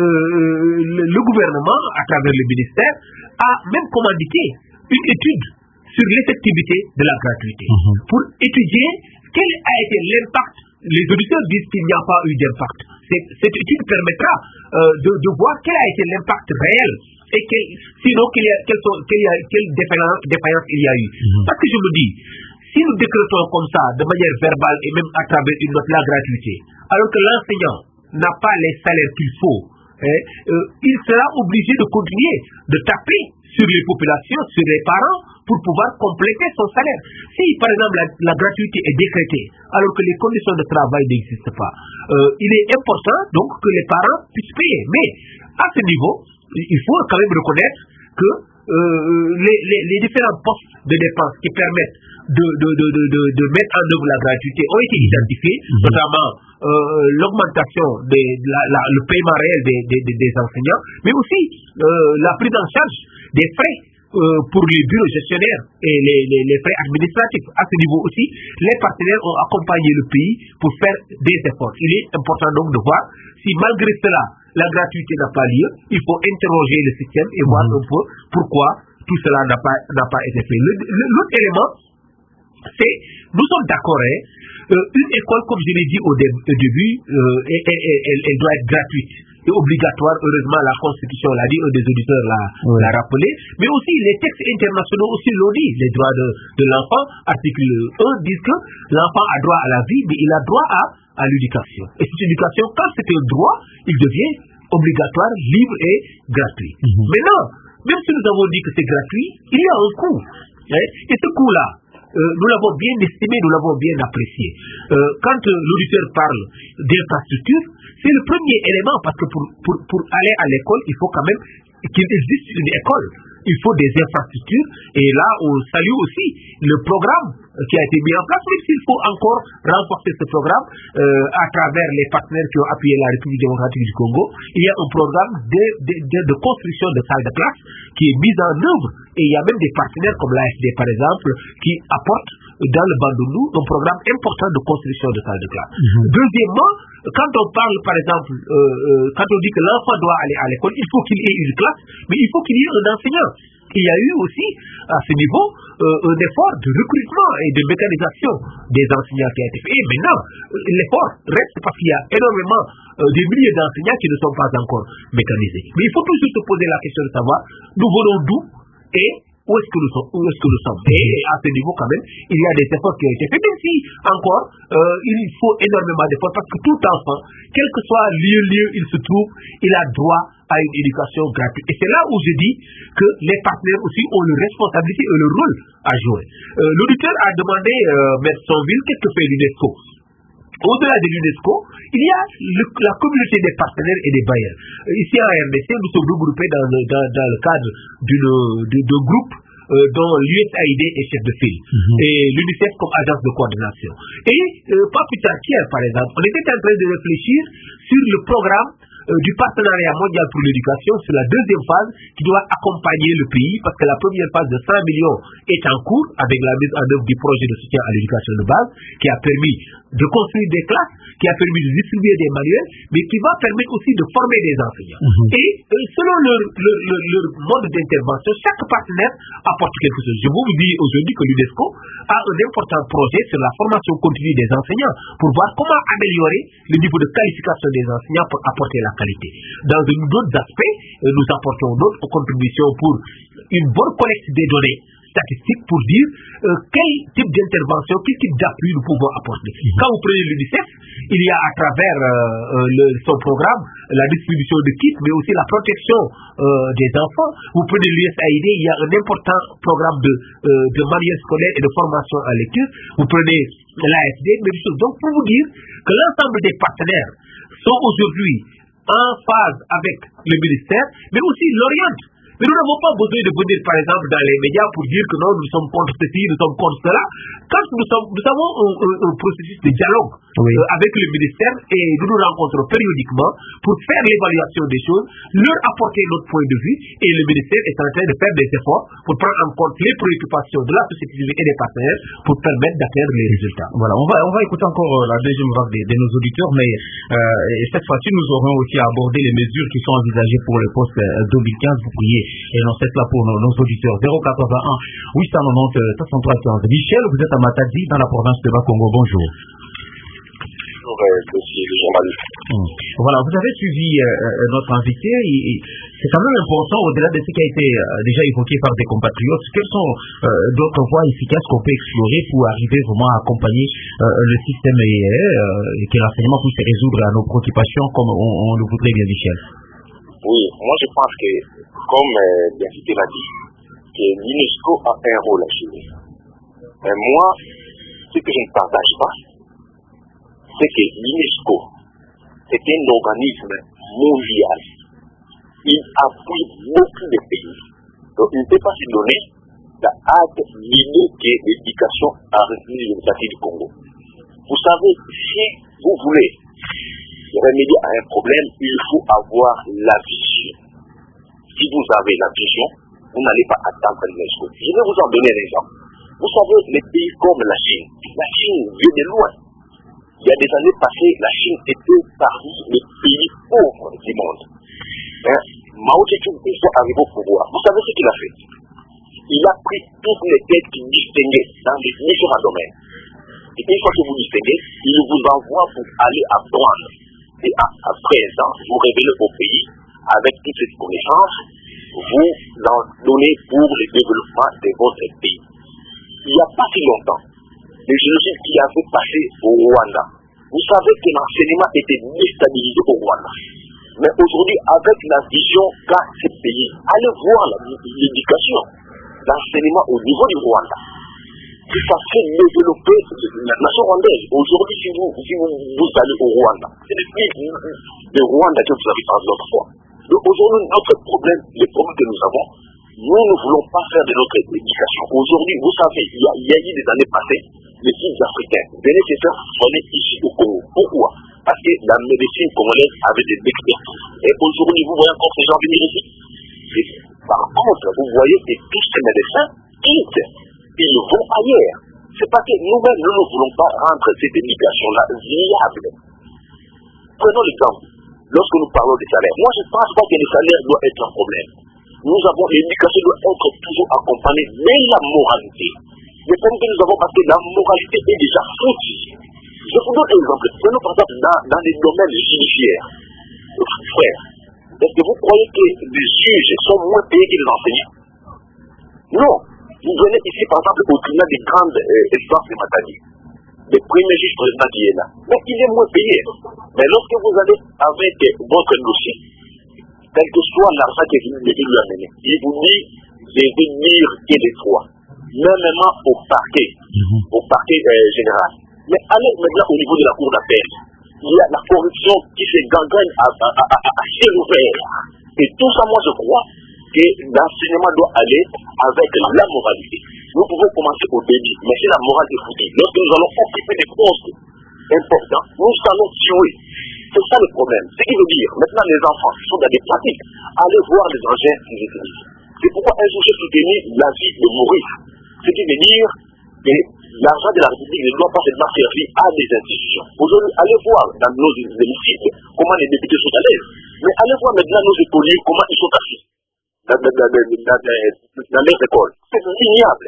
le gouvernement, à travers le ministère, a même commandité une étude sur l'effectivité de la gratuité pour étudier quel a été l'impact. Les auditeurs disent qu'il n'y a pas eu d'impact. Cette étude permettra de voir quel a été l'impact réel et sinon quelle défaillance il y a eu. Parce que je me dis, si nous décrétons comme ça, de manière verbale et même à travers une note, la gratuité, alors que l'enseignant n'a pas les salaires qu'il faut, il sera obligé de continuer de taper sur les populations, sur les parents, pour pouvoir compléter son salaire. Si, par exemple, la gratuité est décrétée, alors que les conditions de travail n'existent pas, il est important donc que les parents puissent payer. Mais, à ce niveau, il faut quand même reconnaître que les différents postes de dépenses qui permettent de mettre en œuvre la gratuité ont été identifiés, notamment l'augmentation le paiement réel des enseignants, mais aussi la prise en charge des frais pour les bureaux gestionnaires et les frais administratifs. À ce niveau aussi, les partenaires ont accompagné le pays pour faire des efforts. Il est important donc de voir si malgré cela, la gratuité n'a pas lieu, il faut interroger le système et voir un peu pourquoi tout cela n'a pas été fait. L'autre élément, c'est, nous sommes d'accord, une école, comme je l'ai dit au début, elle doit être gratuite et obligatoire. Heureusement, la Constitution l'a dit, un des auditeurs l'a rappelé, mais aussi les textes internationaux aussi l'ont dit. Les droits de l'enfant, article 1, disent que l'enfant a droit à la vie, mais il a droit à l'éducation. Et cette éducation, quand c'est un droit, il devient obligatoire, libre et gratuit. Maintenant, même si nous avons dit que c'est gratuit, il y a un coût. Et ce coût-là, nous l'avons bien estimé, nous l'avons bien apprécié. Quand l'auditeur parle d'infrastructure, c'est le premier élément, parce que pour aller à l'école, il faut quand même qu'il existe une école. Il faut des infrastructures, et là on salue aussi le programme qui a été mis en place, même s'il faut encore renforcer ce programme à travers les partenaires qui ont appuyé la République démocratique du Congo. Il y a un programme de construction de salles de classe qui est mis en œuvre, et il y a même des partenaires comme l'AFD par exemple qui apportent dans le Bandundu un programme important de construction de salles de classe. Deuxièmement, quand on parle par exemple, quand on dit que l'enfant doit aller à l'école, il faut qu'il ait une classe, mais il faut qu'il y ait un enseignant. Il y a eu aussi à ce niveau un effort de recrutement et de mécanisation des enseignants qui a été fait. Et maintenant, l'effort reste parce qu'il y a énormément des milliers d'enseignants qui ne sont pas encore mécanisés. Mais il faut toujours se poser la question de savoir nous venons d'où et où est-ce que nous sommes. Et à ce niveau quand même, il y a des efforts qui ont été faits, même si encore il faut énormément d'efforts, parce que tout enfant, quel que soit lieu il se trouve, il a droit à une éducation gratuite. Et c'est là où je dis que les partenaires aussi ont une responsabilité et le rôle à jouer. L'auditeur a demandé, Maître Sonville, qu'est-ce que fait l'UNESCO? au-delà de l'UNESCO, il y a la communauté des partenaires et des bailleurs. Ici à RDC, nous sommes regroupés dans le cadre d'un groupe dont l'USAID est chef de file et l'UNICEF comme agence de coordination. Et pas plus tard qu'hier, par exemple, on était en train de réfléchir sur le programme du partenariat mondial pour l'éducation sur la deuxième phase qui doit accompagner le pays parce que la première phase de 100 millions est en cours avec la mise en œuvre du projet de soutien à l'éducation de base qui a permis de construire des classes, qui a permis de distribuer des manuels, mais qui va permettre aussi de former des enseignants. Et selon leur mode d'intervention, chaque partenaire apporte quelque chose. Je vous dis aujourd'hui que l'UNESCO a un important projet sur la formation continue des enseignants pour voir comment améliorer le niveau de qualification des enseignants pour apporter la qualité. Dans d'autres aspects, nous apportons notre contribution pour une bonne collecte des données statistiques pour dire quel type d'intervention, quel type d'appui nous pouvons apporter. Quand vous prenez l'UNICEF, il y a à travers son programme la distribution de kits, mais aussi la protection des enfants. Vous prenez l'USAID, il y a un important programme de manuels scolaires et de formation à lecture. Vous prenez l'AFD, même chose. Donc pour vous dire que l'ensemble des partenaires sont aujourd'hui en phase avec le ministère, mais aussi l'orientent. Mais nous n'avons pas besoin de venir, par exemple, dans les médias pour dire que non, nous sommes contre ceci, nous sommes contre cela. Quand nous avons un processus de dialogue avec le ministère et nous nous rencontrons périodiquement pour faire l'évaluation des choses, leur apporter notre point de vue et le ministère est en train de faire des efforts pour prendre en compte les préoccupations de la société civile et des partenaires pour permettre d'atteindre les résultats. Voilà, on va écouter encore la deuxième vague de nos auditeurs, mais cette fois-ci, nous aurons aussi abordé les mesures qui sont envisagées pour le poste 2015. Vous pourriez énoncer cela pour nos auditeurs. 081 890 715. Michel, vous êtes à Matadi dans la province de Bas-Congo. Bonjour. Voilà, vous avez suivi notre invité. C'est quand même important, au-delà de ce qui a été déjà évoqué par des compatriotes, quelles sont d'autres voies efficaces qu'on peut explorer pour arriver vraiment à accompagner le système et que l'enseignement puisse résoudre à nos préoccupations comme on le voudrait bien, Michel? Oui, moi je pense que, comme l'invité l'a dit, que l'UNESCO a un rôle à jouer. Mais moi, ce que je ne partage pas, c'est que l'UNESCO, c'est un organisme mondial. Il appuie beaucoup de pays. Donc il ne peut pas se donner la hâte l'idée que l'éducation a retenu l'initiative du Congo. Vous savez, si vous voulez remédier à un problème, il faut avoir la vision. Si vous avez la vision, vous n'allez pas attendre l'UNESCO. Je vais vous en donner un exemple. Vous savez, les pays comme la Chine vient de loin. Il y a des années passées, la Chine était parmi les pays pauvres du monde. Mao Tse-tung, une fois arrivé au pouvoir, vous savez ce qu'il a fait? Il a pris toutes les têtes qui distinguaient dans les différents domaines. Et une fois que vous distinguez, il vous envoie pour aller apprendre. Et à présent, vous révélez au pays, avec toute cette connaissance, vous en donnez pour le développement de votre pays. Il n'y a pas si longtemps, le génocide qui avait passé au Rwanda, vous savez que l'enseignement était déstabilisé au Rwanda. Mais aujourd'hui, avec la vision qu'a ce pays, allez voir l'éducation, l'enseignement au niveau du Rwanda. Ça fait développer la nation rwandaise. Aujourd'hui, si vous allez au Rwanda, c'est le pays de Rwanda que vous avez parlé l'autre fois. Donc aujourd'hui, notre problème, le problème que nous avons, nous ne voulons pas faire de notre éducation. Aujourd'hui, vous savez, il y a eu des années passées, les filles africains venaient se faire soigner ici au Congo. Pourquoi? Parce que la médecine congolaise avait des expertises. Et aujourd'hui, vous voyez encore ces gens venir ici. Et par contre, vous voyez que tous ces médecins quittent. Ils vont ailleurs. C'est parce que nous-mêmes, nous ne voulons pas rendre cette éducation-là viable. Prenons l'exemple. Lorsque nous parlons des salaires, moi je ne pense pas que les salaires doivent être un problème. L'éducation doit être toujours accompagnée de la moralité. Le problème que nous avons, parce que la moralité est déjà fautive. Je vous donne un exemple. Prenons par exemple dans les domaines judiciaires. Frère, est-ce que vous croyez que les juges sont moins payés que les enseignants? Non. Vous venez ici par exemple au tribunal des grandes instances de Matadi. Le premier juge président qui est là. Mais il est moins payé. Mais lorsque vous allez avec votre dossier, quel que soit l'argent que vous lui amener, il vous dit, je vais dire qu'il est trois. Même au parquet général. Mais allez maintenant au niveau de la cour d'appel. Il y a la corruption qui se gangrène à ciel ouvert. Et tout ça, moi je crois que l'enseignement doit aller avec la moralité. Nous pouvons commencer au début, mais c'est la morale est foutue. Lorsque nous allons occuper des postes importants, nous allons tuer. C'est ça le problème. Ce qui veut dire, maintenant les enfants sont dans des pratiques. Allez voir les engins qu'ils utilisent. C'est pourquoi un jour j'ai soutenu la vie de Maurice. Ce qui veut dire que l'argent de la République ne doit pas seulement servir à des institutions. Aujourd'hui, allez voir dans nos hémicycles comment les députés sont à l'aise. Mais allez voir maintenant nos écoliers comment ils sont assis dans les écoles. C'est ignoble.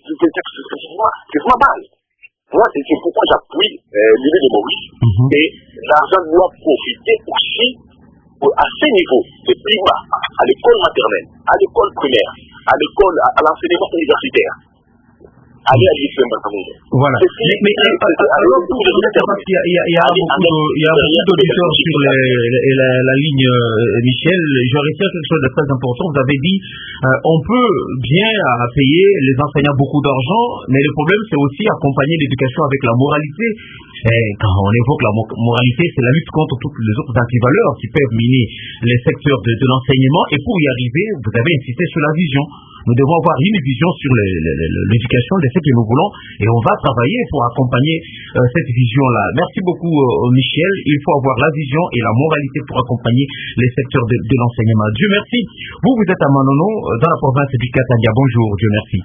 C'est vraiment mal. Moi, c'est pourquoi j'appuie l'idée de Maurice. Et l'argent doit profiter aussi à ces niveaux, de plus bas, à l'école maternelle, à l'école primaire, à l'école, à l'enseignement universitaire. Aller à l'IFM. Voilà. Mais alors, il y a beaucoup d'auditeurs sur la ligne, Michel. Je retiens quelque chose de très important. Vous avez dit, on peut bien payer les enseignants beaucoup d'argent, mais le problème, c'est aussi accompagner l'éducation avec la moralité. Et quand on évoque la moralité, c'est la lutte contre toutes les autres antivaleurs qui peuvent miner les secteurs de l'enseignement. Et pour y arriver, vous avez insisté sur la vision. Nous devons avoir une vision sur l'éducation de ce que nous voulons et on va travailler pour accompagner cette vision-là. Merci beaucoup Michel. Il faut avoir la vision et la moralité pour accompagner les secteurs de l'enseignement. Dieu merci. Vous êtes à Manono, dans la province du Katanga. Bonjour, Dieu merci.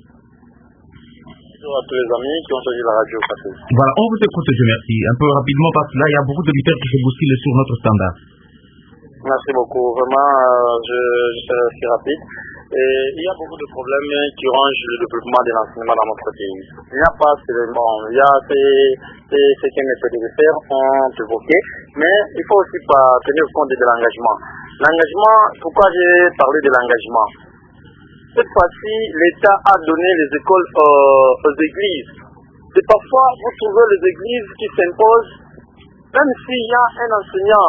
Bonjour à tous les amis qui ont choisi la radio. Voilà, on vous écoute, Dieu merci. Un peu rapidement parce que là, il y a beaucoup d'auditeurs qui se bousculent sur notre standard. Merci beaucoup. Vraiment, je serai assez rapide. Et il y a beaucoup de problèmes qui rongent le développement de l'enseignement dans notre pays. Il n'y a pas seulement, il y a ce que mes prédécesseurs ont évoqué, mais il faut aussi pas tenir compte de l'engagement. L'engagement, pourquoi j'ai parlé de l'engagement? Cette fois-ci, l'État a donné les écoles aux églises. Et parfois, vous trouvez les églises qui s'imposent, même s'il y a un enseignant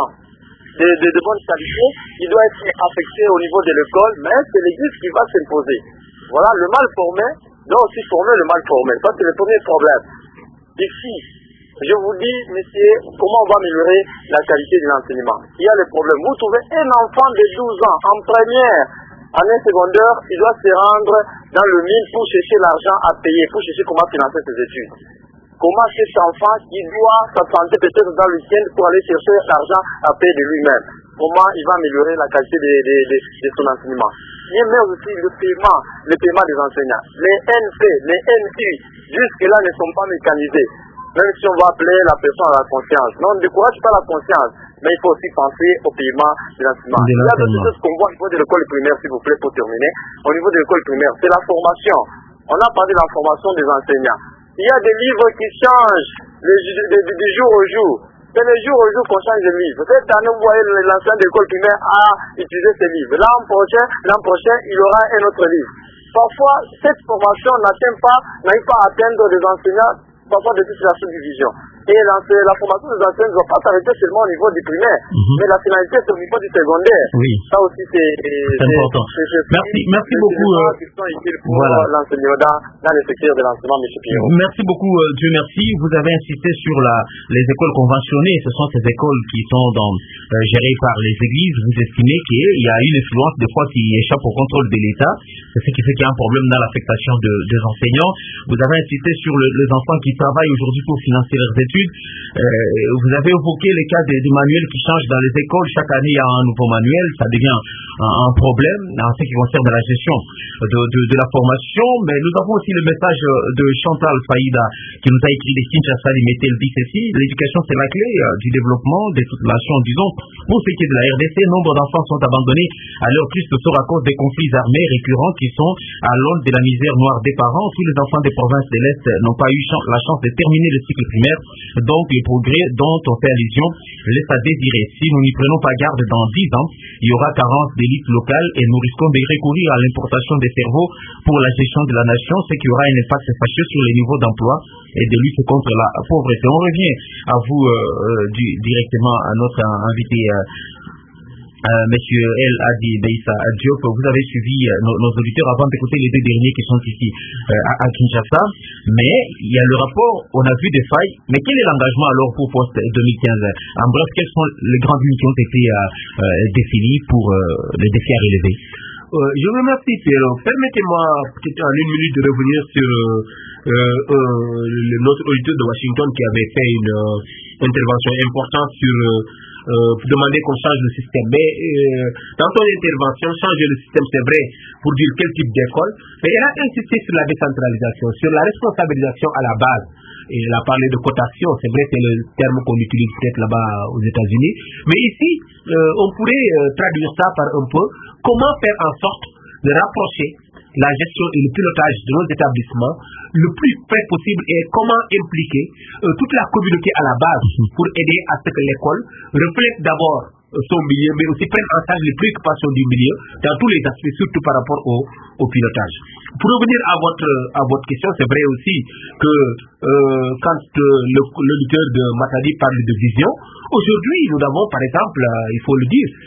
de bonne qualité, il doit être affecté au niveau de l'école, mais c'est l'église qui va s'imposer. Voilà, le mal formé doit aussi former le mal formé. Ça, c'est le premier problème. Ici, je vous dis, messieurs, comment on va améliorer la qualité de l'enseignement? Il y a le problème. Vous trouvez un enfant de 12 ans en première année secondaire, il doit se rendre dans le mine pour chercher l'argent à payer, pour chercher comment financer ses études. Comment cet enfant qui doit s'absenter peut-être dans le week-end pour aller chercher l'argent à payer de lui-même, comment il va améliorer la qualité de son enseignement? Mais aussi le paiement des enseignants. Les NP, les NU, jusque-là ne sont pas mécanisés. Même si on va appeler la personne à la conscience. Non, on ne décourage pas la conscience, mais il faut aussi penser au paiement de l'enseignement. Il y a d'autres choses qu'on voit au niveau de l'école primaire, s'il vous plaît, pour terminer. Au niveau de l'école primaire, c'est la formation. On a parlé de la formation des enseignants. Il y a des livres qui changent du jour au jour. C'est le jour au jour qu'on change de livre. Cette année, vous voyez l'enseignant de l'école primaire a utilisé ces livres. L'an prochain, il aura un autre livre. Parfois, cette formation n'arrive pas à atteindre des enseignants parfois de toute la sous-division. Et la formation des enseignants ne doit pas s'arrêter seulement au niveau du primaire, mais la finalité c'est au niveau du secondaire. Oui. Ça aussi c'est important. Merci beaucoup. Voilà. L'enseignement dans le secteur de l'enseignement, M. Pierrot. Merci beaucoup, Dieu merci. Vous avez insisté sur les écoles conventionnées. Ce sont ces écoles qui sont gérées par les églises. Vous estimez qu'il y a une influence des fois qui échappe au contrôle de l'État. C'est ce qui fait qu'il y a un problème dans l'affectation des enseignants. Vous avez insisté sur les enfants qui travaillent aujourd'hui pour financer leurs études. Vous avez évoqué les cas des manuels qui changent dans les écoles. Chaque année, il y a un nouveau manuel. Ça devient un problème en ce qui concerne la gestion de la formation. Mais nous avons aussi le message de Chantal Faïda qui nous a écrit des Kinshasa, Limetel, dit ceci: l'éducation, c'est la clé du développement de toute nation. Disons, pour ce qui est de la RDC, nombre d'enfants sont abandonnés à leur triste sort à cause des conflits armés récurrents qui sont à l'aune de la misère noire des parents. Tous les enfants des provinces de l'Est n'ont pas eu la chance de terminer le cycle primaire. Donc, les progrès dont on fait allusion laissent à désirer. Si nous n'y prenons pas garde, dans 10 ans, il y aura carence d'élites locales et nous risquons de recourir à l'importation des cerveaux pour la gestion de la nation, ce qui aura un impact fâcheux sur les niveaux d'emploi et de lutte contre la pauvreté. On revient à vous directement, à notre invité Monsieur El Hadi Beissa Diop, vous avez suivi nos auditeurs avant d'écouter les deux derniers qui sont ici à Kinshasa, mais il y a le rapport, on a vu des failles, mais quel est l'engagement alors pour post-2015? En bref, quelles sont les grandes lignes qui ont été définies pour les défis à relever? Je vous remercie, Pierre. Permettez-moi peut-être en une minute de revenir sur notre auditeur de Washington qui avait fait une intervention importante sur demander qu'on change le système. Mais dans ton intervention, changer le système, c'est vrai, pour dire quel type d'école, mais elle a insisté sur la décentralisation, sur la responsabilisation à la base. Et elle a parlé de cotation, c'est vrai, c'est le terme qu'on utilise peut-être là-bas aux États-Unis. Mais ici, on pourrait traduire ça par un peu comment faire en sorte de rapprocher la gestion et le pilotage de nos établissements le plus près possible et comment impliquer toute la communauté à la base pour aider à ce que l'école reflète d'abord son milieu, mais aussi prenne en charge les préoccupations du milieu dans tous les aspects, surtout par rapport au pilotage. Pour revenir à votre question, c'est vrai aussi que quand l'auditeur de Matadi parle de vision, aujourd'hui nous avons par exemple, il faut le dire,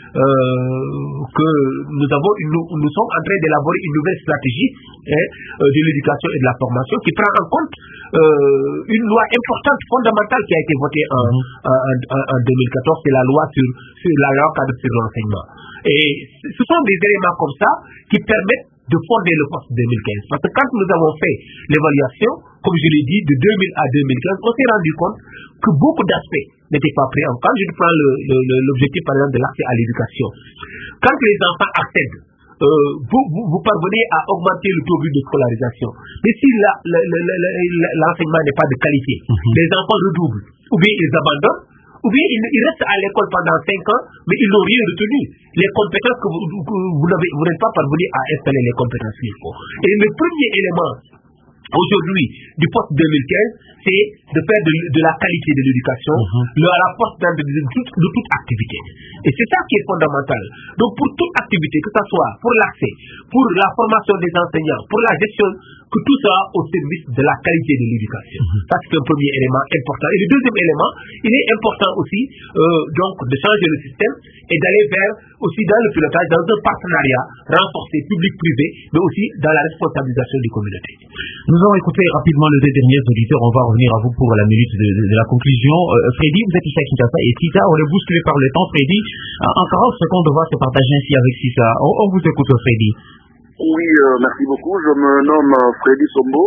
que nous sommes en train d'élaborer une nouvelle stratégie de l'éducation et de la formation qui prend en compte une loi importante, fondamentale qui a été votée en 2014, c'est la loi sur la loi cadre sur l'enseignement. Et ce sont des éléments comme ça qui permettent de fonder le post-2015. Parce que quand nous avons fait l'évaluation, comme je l'ai dit, de 2000 à 2015, on s'est rendu compte que beaucoup d'aspects n'étaient pas pris en compte. Je prends l'objectif par exemple de l'accès à l'éducation. Quand les enfants accèdent, vous parvenez à augmenter le taux de scolarisation. Mais si l'enseignement n'est pas de qualité, les enfants redoublent, ou bien ils abandonnent, ou bien ils restent à l'école pendant 5 ans, mais ils n'ont rien retenu. Les compétences que vous n'êtes pas parvenu à installer les compétences qu'il faut. Et le premier élément aujourd'hui du post-2015, c'est de faire de la qualité de l'éducation le rapport de toute activité. Et c'est ça qui est fondamental. Donc pour toute activité, que ce soit pour l'accès, pour la formation des enseignants, pour la gestion, que tout ça au service de la qualité de l'éducation. Ça c'est un premier élément important. Et le deuxième élément, il est important aussi donc de changer le système et d'aller vers aussi dans le pilotage, dans un partenariat renforcé public-privé, mais aussi dans la responsabilisation des communautés. Nous allons écouter rapidement les deux derniers auditeurs. On va revenir à vous pour la minute de la conclusion. Freddy, vous êtes ici à Kinshasa et Tita, on est bousculé par le temps. Freddy, en 40 secondes, on va se partager ainsi avec Tita. On vous écoute, Freddy. Oui, merci beaucoup. Je me nomme Freddy Sombo.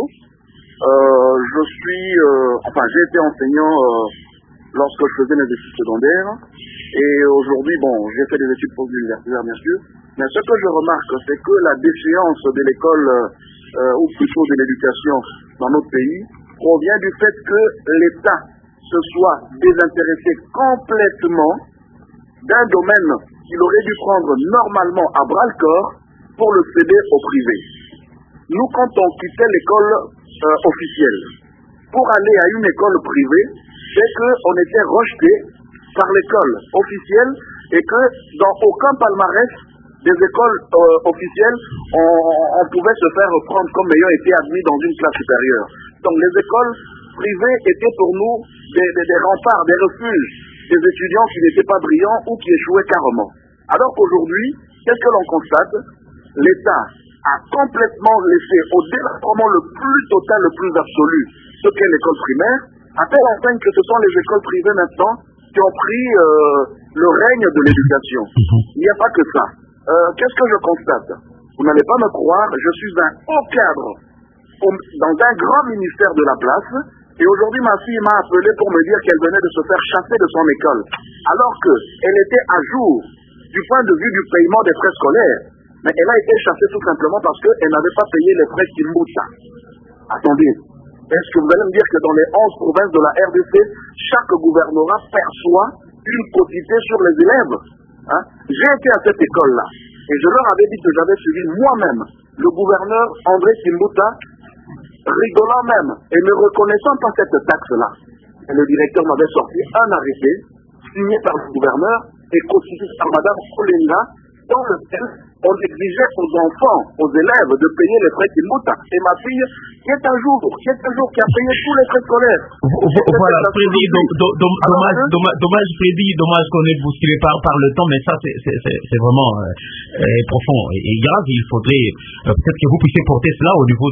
J'ai été enseignant lorsque je faisais mes études secondaires. Et aujourd'hui, j'ai fait des études post-universitaires, bien sûr. Mais ce que je remarque, c'est que la déchéance de l'école, ou plutôt de l'éducation dans notre pays, provient du fait que l'État se soit désintéressé complètement d'un domaine qu'il aurait dû prendre normalement à bras-le-corps pour le céder au privé. Nous, quand on quittait l'école officielle pour aller à une école privée, c'est qu'on était rejeté par l'école officielle et que dans aucun palmarès des écoles officielles, on pouvait se faire prendre comme ayant été admis dans une classe supérieure. Donc les écoles privées étaient pour nous des remparts, des refuges, des étudiants qui n'étaient pas brillants ou qui échouaient carrément. Alors qu'aujourd'hui, qu'est-ce que l'on constate? L'État a complètement laissé au délabrement le plus total, le plus absolu, ce qu'est l'école primaire, à telle enseigne que ce sont les écoles privées maintenant qui ont pris le règne de l'éducation. Il n'y a pas que ça. Qu'est-ce que je constate? Vous n'allez pas me croire, je suis un haut cadre dans un grand ministère de la place, et aujourd'hui ma fille m'a appelé pour me dire qu'elle venait de se faire chasser de son école, alors qu'elle était à jour du point de vue du paiement des frais scolaires, mais elle a été chassée tout simplement parce qu'elle n'avait pas payé les frais Kimbuta. Attendez, est-ce que vous allez me dire que dans les 11 provinces de la RDC, chaque gouvernorat perçoit une quotité sur les élèves? J'ai été à cette école-là, et je leur avais dit que j'avais suivi moi-même le gouverneur André Kimbuta, rigolant même, et ne reconnaissant pas cette taxe-là. Et le directeur m'avait sorti un arrêté, signé par le gouverneur, et constitué par Madame Olenga, dans lequel on exigeait aux enfants, aux élèves de payer les frais Kimbuta. Et ma fille, qui est un jour qui a payé tous les frais scolaires. Voilà, Freddy, dommage Freddy, dommage qu'on est bousculé par le temps, mais ça c'est vraiment profond et grave. Il faudrait peut-être que vous puissiez porter cela au niveau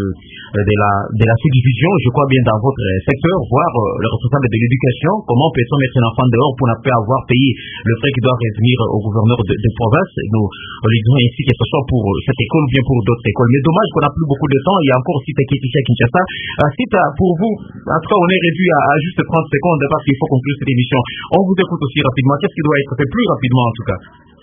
de la sous-division, je crois bien dans votre secteur, voir le responsable de l'éducation, comment peut-on mettre un enfant dehors pour ne pas avoir payé le frais qui doit revenir au gouverneur de province. Nous lui disons ainsi que ce soit pour cette école ou bien pour d'autres écoles. Mais dommage qu'on n'a plus beaucoup de temps. Il y a encore Sita qui est ici à Kinshasa. Sita, pour vous, en tout cas, on est réduit à juste 30 secondes parce qu'il faut conclure cette émission. On vous écoute aussi rapidement. Qu'est-ce qui doit être fait plus rapidement en tout cas?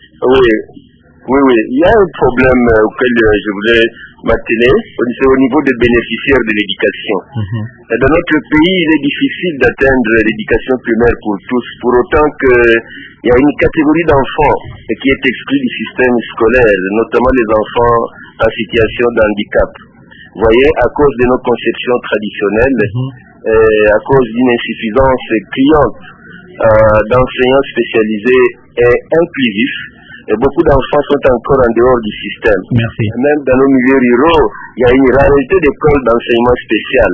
Oui. Il y a un problème auquel je voulais m'atteler, c'est au niveau des bénéficiaires de l'éducation. Dans notre pays, il est difficile d'atteindre l'éducation primaire pour tous, pour autant qu'il y a une catégorie d'enfants qui est exclue du système scolaire, notamment les enfants en situation de handicap. Vous voyez, à cause de nos conceptions traditionnelles, à cause d'une insuffisance criante d'enseignants spécialisés et inclusifs, et beaucoup d'enfants sont encore en dehors du système. Merci. Même dans nos milieux ruraux, il y a une rareté d'écoles d'enseignement spécial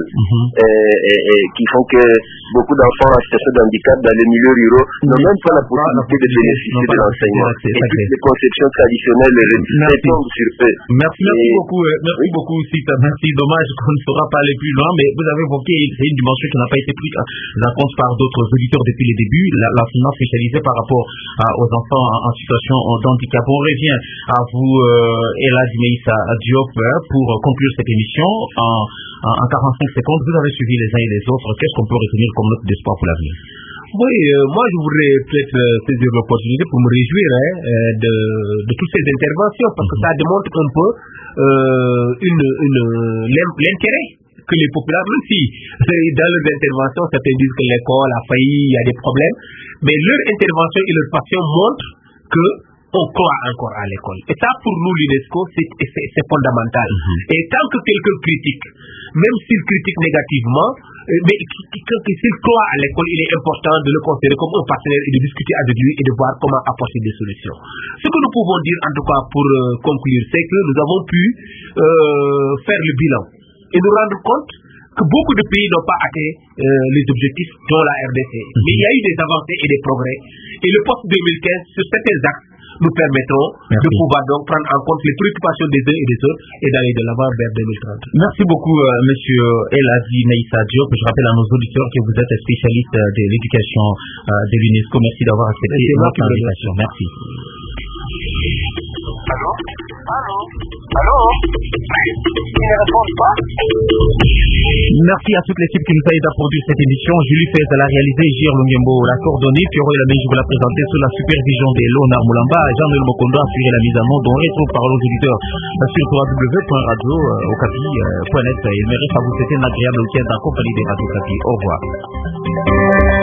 et qui font que beaucoup d'enfants en situation de handicap dans les milieux ruraux n'ont même pas la possibilité de bénéficier de l'enseignement. Et toutes les conceptions traditionnelles retombent sur eux. Merci beaucoup, Sita. Merci. Dommage qu'on ne saura pas aller plus loin, mais vous avez évoqué une dimension qui n'a pas été prise en compte par d'autres auditeurs depuis le début, l'enseignement spécialisé par rapport aux enfants en situation d'handicap. On revient à vous, Elad Meissa Diop, pour conclure cette émission en 45 secondes. Vous avez suivi les uns et les autres. Qu'est-ce qu'on peut retenir comme note d'espoir pour l'avenir? Oui, moi je voudrais peut-être saisir l'opportunité pour me réjouir de toutes ces interventions, parce que ça démontre un peu l'intérêt que les populations, même si dans leurs interventions certains disent que l'école a failli, il y a des problèmes, mais leur intervention et leur passion montrent que on croit encore à l'école. Et ça, pour nous, l'UNESCO, c'est fondamental. Et tant que quelqu'un critique, même s'il critique négativement, mais s'il croit à l'école, il est important de le considérer comme un partenaire et de discuter avec lui et de voir comment apporter des solutions. Ce que nous pouvons dire, en tout cas, pour conclure, c'est que nous avons pu faire le bilan et nous rendre compte que beaucoup de pays n'ont pas atteint les objectifs dont la RDC. Mais il y a eu des avancées et des progrès. Et le post-2015, sur certains axes, nous permettront de pouvoir donc prendre en compte les préoccupations des uns et des autres et d'aller de l'avant vers 2030. Merci beaucoup, monsieur Eladi Meissa Diop. Je rappelle à nos auditeurs que vous êtes spécialiste de l'éducation de l'UNESCO. Merci d'avoir accepté notre invitation. Merci. Allô? Ils ne répondent pas? Merci à toute l'équipe qui nous a aidé à produire cette émission. Julie Fez à la réalisé, Gir Longembo la coordonnée, Pierrot et la je vous la présenter sous la supervision de Léonard Moulamba, Jean-Noël Mokondo a assuré la mise en onde. On retrouve parole aux auditeurs sur www.radio-okapi.net. Il me reste à vous souhaiter un agréable week-end en compagnie des Radio Okapi. Au revoir.